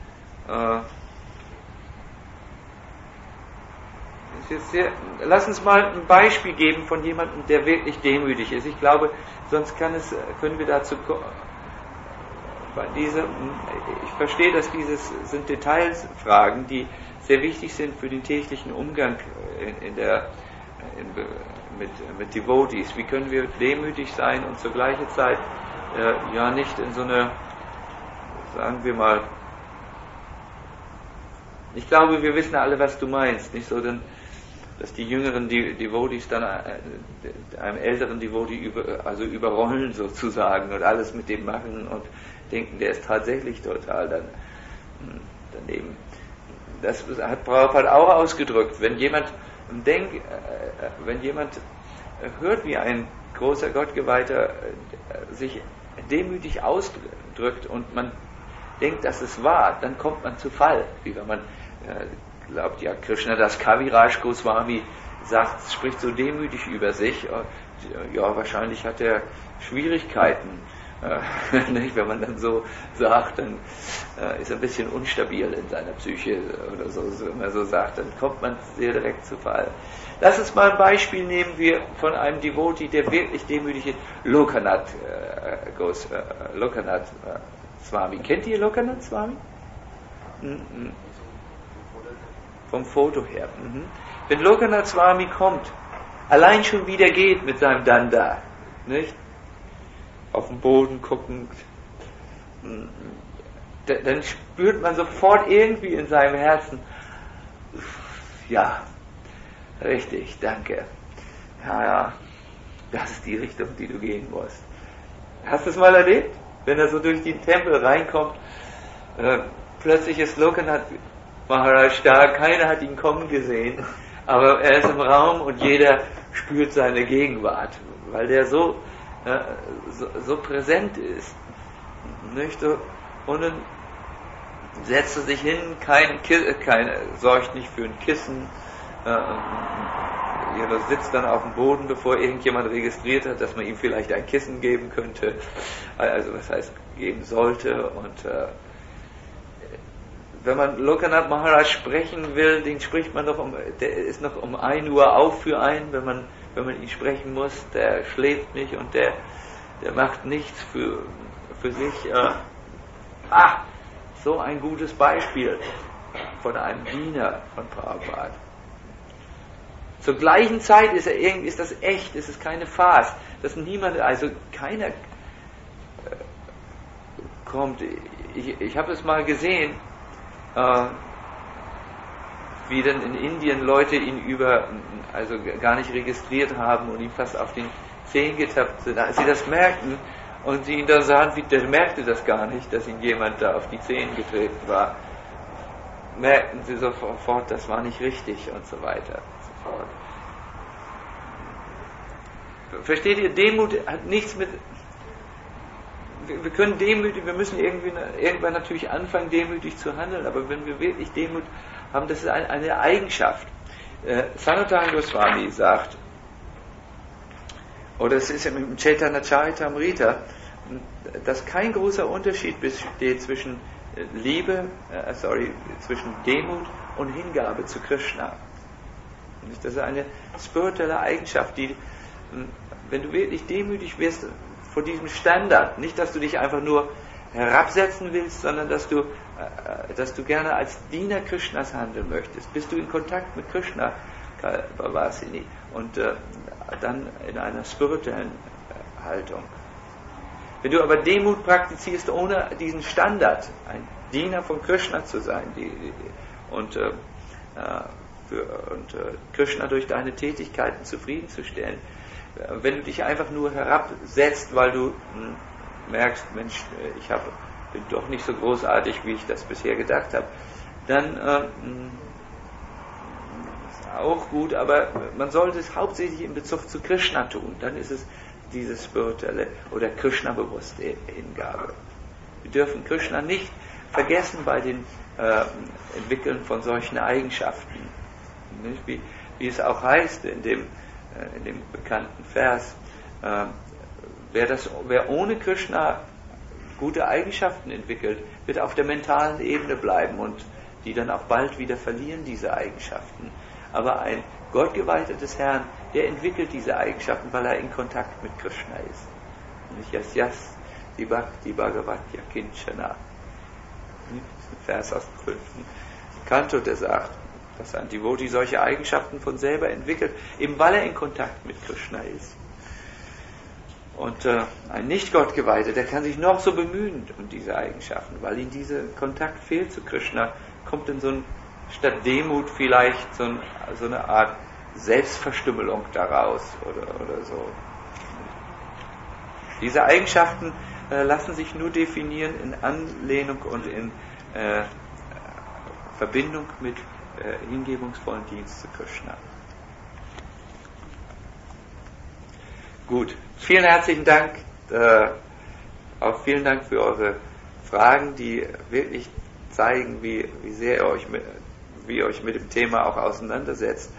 Lass uns mal ein Beispiel geben von jemandem, der wirklich demütig ist. Ich glaube, sonst können wir dazu kommen. Ich verstehe, dass sind Detailfragen, die sehr wichtig sind für den täglichen Umgang mit Devotees. Wie können wir demütig sein und zur gleichen Zeit nicht in so eine, sagen wir mal, ich glaube, wir wissen alle, was du meinst, nicht so, dass die jüngeren Devotees dann einem älteren Devotee überrollen sozusagen und alles mit dem machen und denken, der ist tatsächlich total daneben. Das hat Prabhupada auch ausgedrückt. Wenn jemand hört, wie ein großer Gottgeweihter sich demütig ausdrückt und man denkt, dass es wahr, dann kommt man zu Fall. Wie wenn man glaubt, ja, Krishna, das Kaviraj Goswami spricht so demütig über sich. Ja, wahrscheinlich hat er Schwierigkeiten. Nicht? Wenn man dann so sagt, dann ist er ein bisschen unstabil in seiner Psyche oder so, wenn man so sagt, dann kommt man sehr direkt zu Fall. Lass uns mal ein Beispiel nehmen von einem Devotee, der wirklich demütig ist. Lokanath Swami. Kennt ihr Lokanath Swami? Vom Foto her. Wenn Lokanath Swami kommt, allein schon wieder geht mit seinem Danda, nicht? Auf den Boden guckend, dann spürt man sofort irgendwie in seinem Herzen, ja, richtig, danke. Ja, das ist die Richtung, die du gehen musst. Hast du es mal erlebt? Wenn er so durch den Tempel reinkommt, plötzlich ist Lokanath Maharaj da, keiner hat ihn kommen gesehen, aber er ist im Raum und jeder spürt seine Gegenwart, weil der so präsent ist. Nicht? Und dann setzt er sich hin, sorgt nicht für ein Kissen, sitzt dann auf dem Boden, bevor irgendjemand registriert hat, dass man ihm vielleicht ein Kissen geben könnte, also was heißt geben sollte. Und wenn man Lokanath Maharaj sprechen will, der ist noch um 1 Uhr auf für einen, wenn man ihn sprechen muss, der schläft nicht und der macht nichts für sich. So ein gutes Beispiel von einem Diener von Prabhupada. Zur gleichen Zeit ist das echt, ist es keine Farce, dass keiner kommt. Ich habe es mal gesehen, wie dann in Indien Leute ihn also gar nicht registriert haben und ihm fast auf den Zehen getappt sind. Als sie das merkten und sie ihn dann sahen, der merkte das gar nicht, dass ihm jemand da auf die Zehen getreten war, merkten sie sofort, das war nicht richtig und so weiter. Sofort. Versteht ihr, Demut hat nichts mit... Wir können demütig, wir müssen irgendwann natürlich anfangen, demütig zu handeln, aber wenn wir wirklich Demut haben, das ist eine Eigenschaft. Sanatana Goswami sagt, oder es ist im Chaitanya Charitamrita, dass kein großer Unterschied besteht zwischen zwischen Demut und Hingabe zu Krishna. Das ist eine spirituelle Eigenschaft, die, wenn du wirklich demütig wirst vor diesem Standard, nicht, dass du dich einfach nur herabsetzen willst, sondern dass du gerne als Diener Krishnas handeln möchtest, bist du in Kontakt mit Krishna, Kalpavasini, und dann in einer spirituellen Haltung. Wenn du aber Demut praktizierst, ohne diesen Standard, ein Diener von Krishna zu sein, und Krishna durch deine Tätigkeiten zufriedenzustellen, wenn du dich einfach nur herabsetzt, weil du merkst, Mensch, bin doch nicht so großartig, wie ich das bisher gedacht habe, dann ist auch gut, aber man sollte es hauptsächlich in Bezug zu Krishna tun. Dann ist es diese spirituelle oder Krishna-bewusste Hingabe. Wir dürfen Krishna nicht vergessen bei den Entwickeln von solchen Eigenschaften. Nicht? Wie es auch heißt in dem bekannten Vers, wer ohne Krishna gute Eigenschaften entwickelt, wird auf der mentalen Ebene bleiben und die dann auch bald wieder verlieren, diese Eigenschaften. Aber ein gottgeweihtes Herrn, der entwickelt diese Eigenschaften, weil er in Kontakt mit Krishna ist. Nicht Yasyas di Bhakti Bhagavatya Kinchana. Das ist ein Vers aus dem 5. Kanto, der sagt, dass ein Devotee solche Eigenschaften von selber entwickelt, eben weil er in Kontakt mit Krishna ist. Und ein Nicht-Gottgeweihter, der kann sich noch so bemühen um diese Eigenschaften, weil ihm dieser Kontakt fehlt zu Krishna, kommt in statt Demut vielleicht so eine Art Selbstverstümmelung daraus oder so. Diese Eigenschaften lassen sich nur definieren in Anlehnung und in Verbindung mit hingebungsvollen Dienst zu Krishna. Gut, vielen herzlichen Dank. Auch vielen Dank für eure Fragen, die wirklich zeigen, wie sehr ihr euch mit dem Thema auch auseinandersetzt.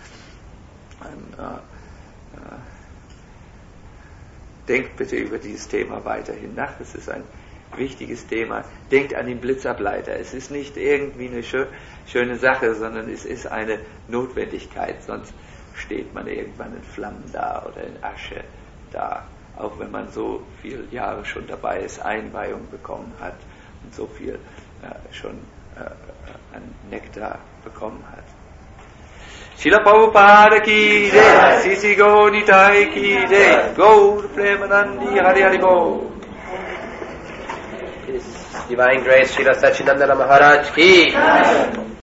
Denkt bitte über dieses Thema weiterhin nach. Es ist ein wichtiges Thema. Denkt an den Blitzableiter. Es ist nicht irgendwie eine schöne Sache, sondern es ist eine Notwendigkeit. Sonst steht man irgendwann in Flammen da oder in Asche da. Auch wenn man so viele Jahre schon dabei ist, Einweihung bekommen hat und so viel schon an Nektar bekommen hat. Srila Prabhupada ki jai, Sisi Gaur Nitai ki jai, Gaur Premanandi Hari Hari Bo. His Divine Grace Srila Satchidananda Maharaj ki